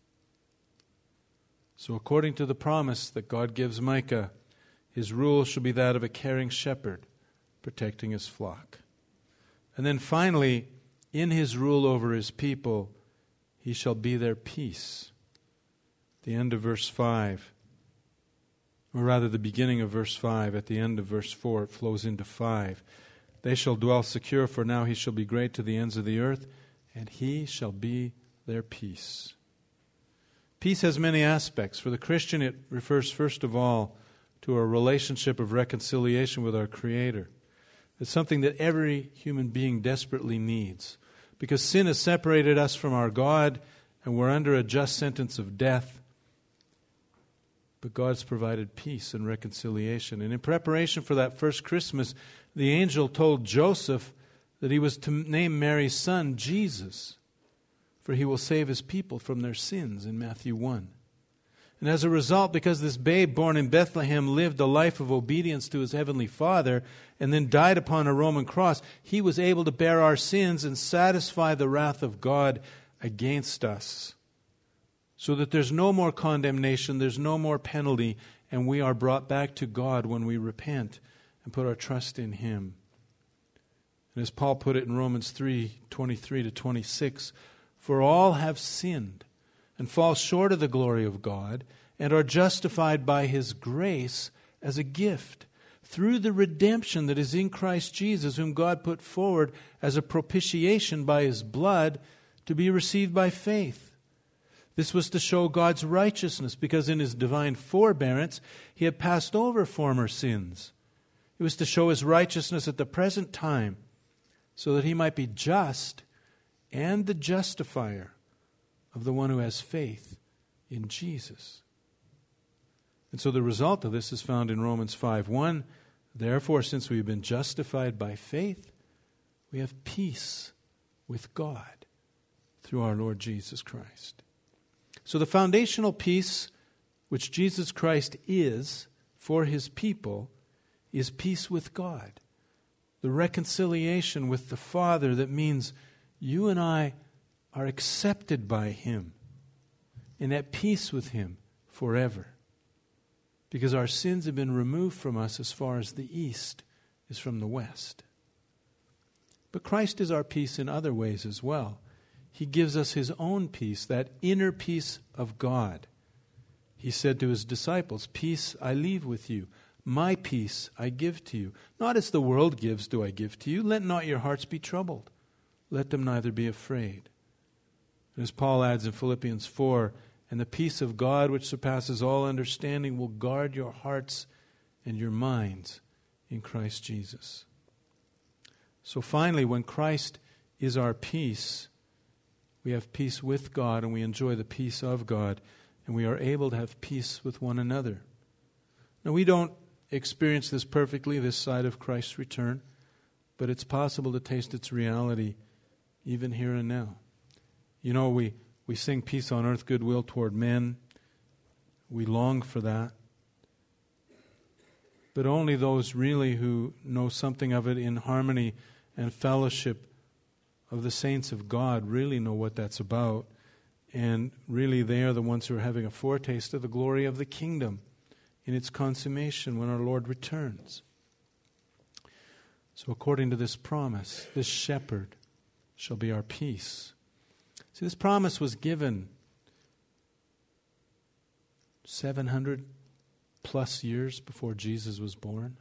So according to the promise that God gives Micah, His rule shall be that of a caring shepherd protecting his flock. And then finally, in his rule over his people, he shall be their peace. The end of verse 5, or rather the beginning of verse 5, at the end of verse 4, it flows into 5. They shall dwell secure, for now he shall be great to the ends of the earth, and he shall be their peace. Peace has many aspects. For the Christian, it refers first of all to a relationship of reconciliation with our Creator. It's something that every human being desperately needs, because sin has separated us from our God, and we're under a just sentence of death. But God's provided peace and reconciliation. And in preparation for that first Christmas, the angel told Joseph that he was to name Mary's son Jesus, for he will save his people from their sins, in Matthew 1. And as a result, because this babe born in Bethlehem lived a life of obedience to his heavenly Father and then died upon a Roman cross, he was able to bear our sins and satisfy the wrath of God against us, so that there's no more condemnation, there's no more penalty, and we are brought back to God when we repent and put our trust in him. And as Paul put it in Romans 3:23-26, for all have sinned and fall short of the glory of God, and are justified by his grace as a gift, through the redemption that is in Christ Jesus, whom God put forward as a propitiation by his blood, to be received by faith. This was to show God's righteousness, because in his divine forbearance he had passed over former sins. It was to show his righteousness at the present time, so that he might be just and the justifier of the one who has faith in Jesus. And so the result of this is found in Romans 5:1. Therefore, since we've been justified by faith, we have peace with God through our Lord Jesus Christ. So the foundational peace which Jesus Christ is for his people is peace with God. The reconciliation with the Father that means you and I are accepted by him and at peace with him forever, because our sins have been removed from us as far as the east is from the west. But Christ is our peace in other ways as well. He gives us his own peace, that inner peace of God. He said to his disciples, "Peace I leave with you, my peace I give to you. Not as the world gives do I give to you. Let not your hearts be troubled. Let them neither be afraid." And as Paul adds in Philippians 4, and the peace of God which surpasses all understanding will guard your hearts and your minds in Christ Jesus. So finally, when Christ is our peace, we have peace with God and we enjoy the peace of God, and we are able to have peace with one another. Now, we don't experience this perfectly this side of Christ's return, but it's possible to taste its reality even here and now. You know, we sing peace on earth, goodwill toward men. We long for that. But only those really who know something of it in harmony and fellowship of the saints of God really know what that's about. And really they are the ones who are having a foretaste of the glory of the kingdom in its consummation when our Lord returns. So according to this promise, this shepherd shall be our peace. See, this promise was given 700 plus years before Jesus was born.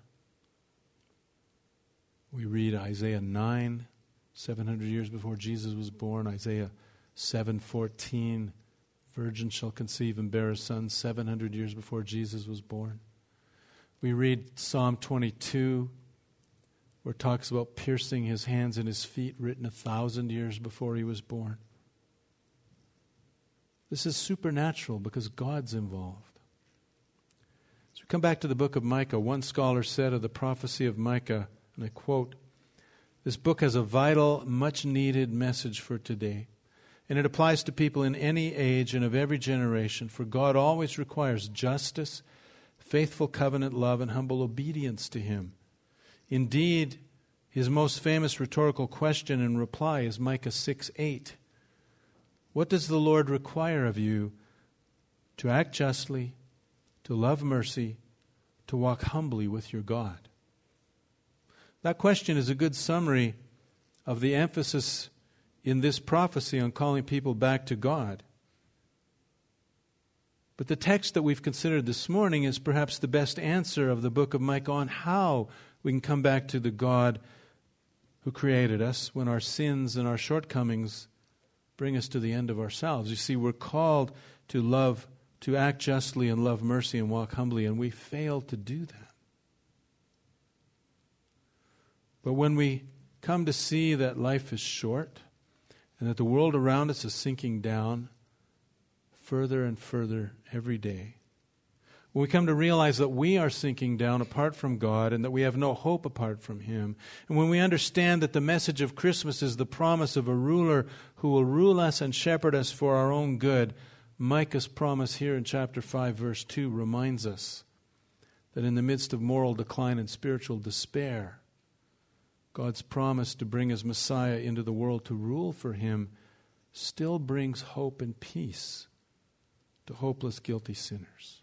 We read Isaiah 9, 700 years before Jesus was born. Isaiah 7:14, virgin shall conceive and bear a son, 700 years before Jesus was born. We read Psalm 22, where it talks about piercing his hands and his feet, written 1,000 years before he was born. This is supernatural because God's involved. So we come back to the book of Micah. One scholar said of the prophecy of Micah, and I quote, "This book has a vital, much-needed message for today, and it applies to people in any age and of every generation, for God always requires justice, faithful covenant love, and humble obedience to him. Indeed, his most famous rhetorical question and reply is Micah 6:8. What does the Lord require of you? To act justly, to love mercy, to walk humbly with your God." That question is a good summary of the emphasis in this prophecy on calling people back to God. But the text that we've considered this morning is perhaps the best answer of the book of Micah on how we can come back to the God who created us when our sins and our shortcomings bring us to the end of ourselves. You see, we're called to love, to act justly and love mercy and walk humbly, and we fail to do that. But when we come to see that life is short and that the world around us is sinking down further and further every day, when we come to realize that we are sinking down apart from God and that we have no hope apart from Him, and when we understand that the message of Christmas is the promise of a ruler who will rule us and shepherd us for our own good, Micah's promise here in chapter 5, verse 2 reminds us that in the midst of moral decline and spiritual despair, God's promise to bring His Messiah into the world to rule for Him still brings hope and peace to hopeless, guilty sinners.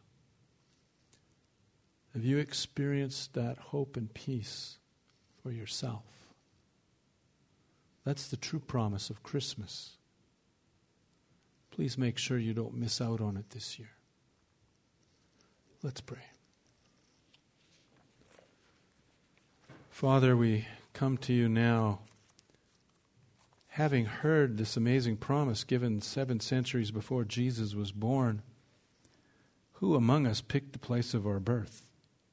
Have you experienced that hope and peace for yourself? That's the true promise of Christmas. Please make sure you don't miss out on it this year. Let's pray. Father, we come to you now, having heard this amazing promise given 7 centuries before Jesus was born. Who among us picked the place of our birth?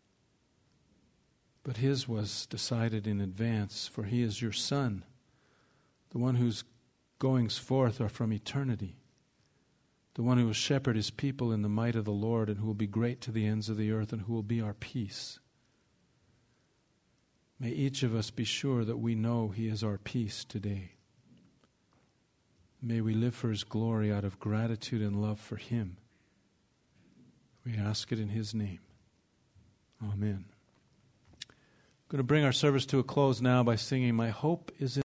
But His was decided in advance, for He is your Son, the one whose goings forth are from eternity, the one who will shepherd His people in the might of the Lord, and who will be great to the ends of the earth, and who will be our peace. May each of us be sure that we know He is our peace today. May we live for His glory out of gratitude and love for Him. We ask it in His name. Amen. I'm going to bring our service to a close now by singing, "My Hope is in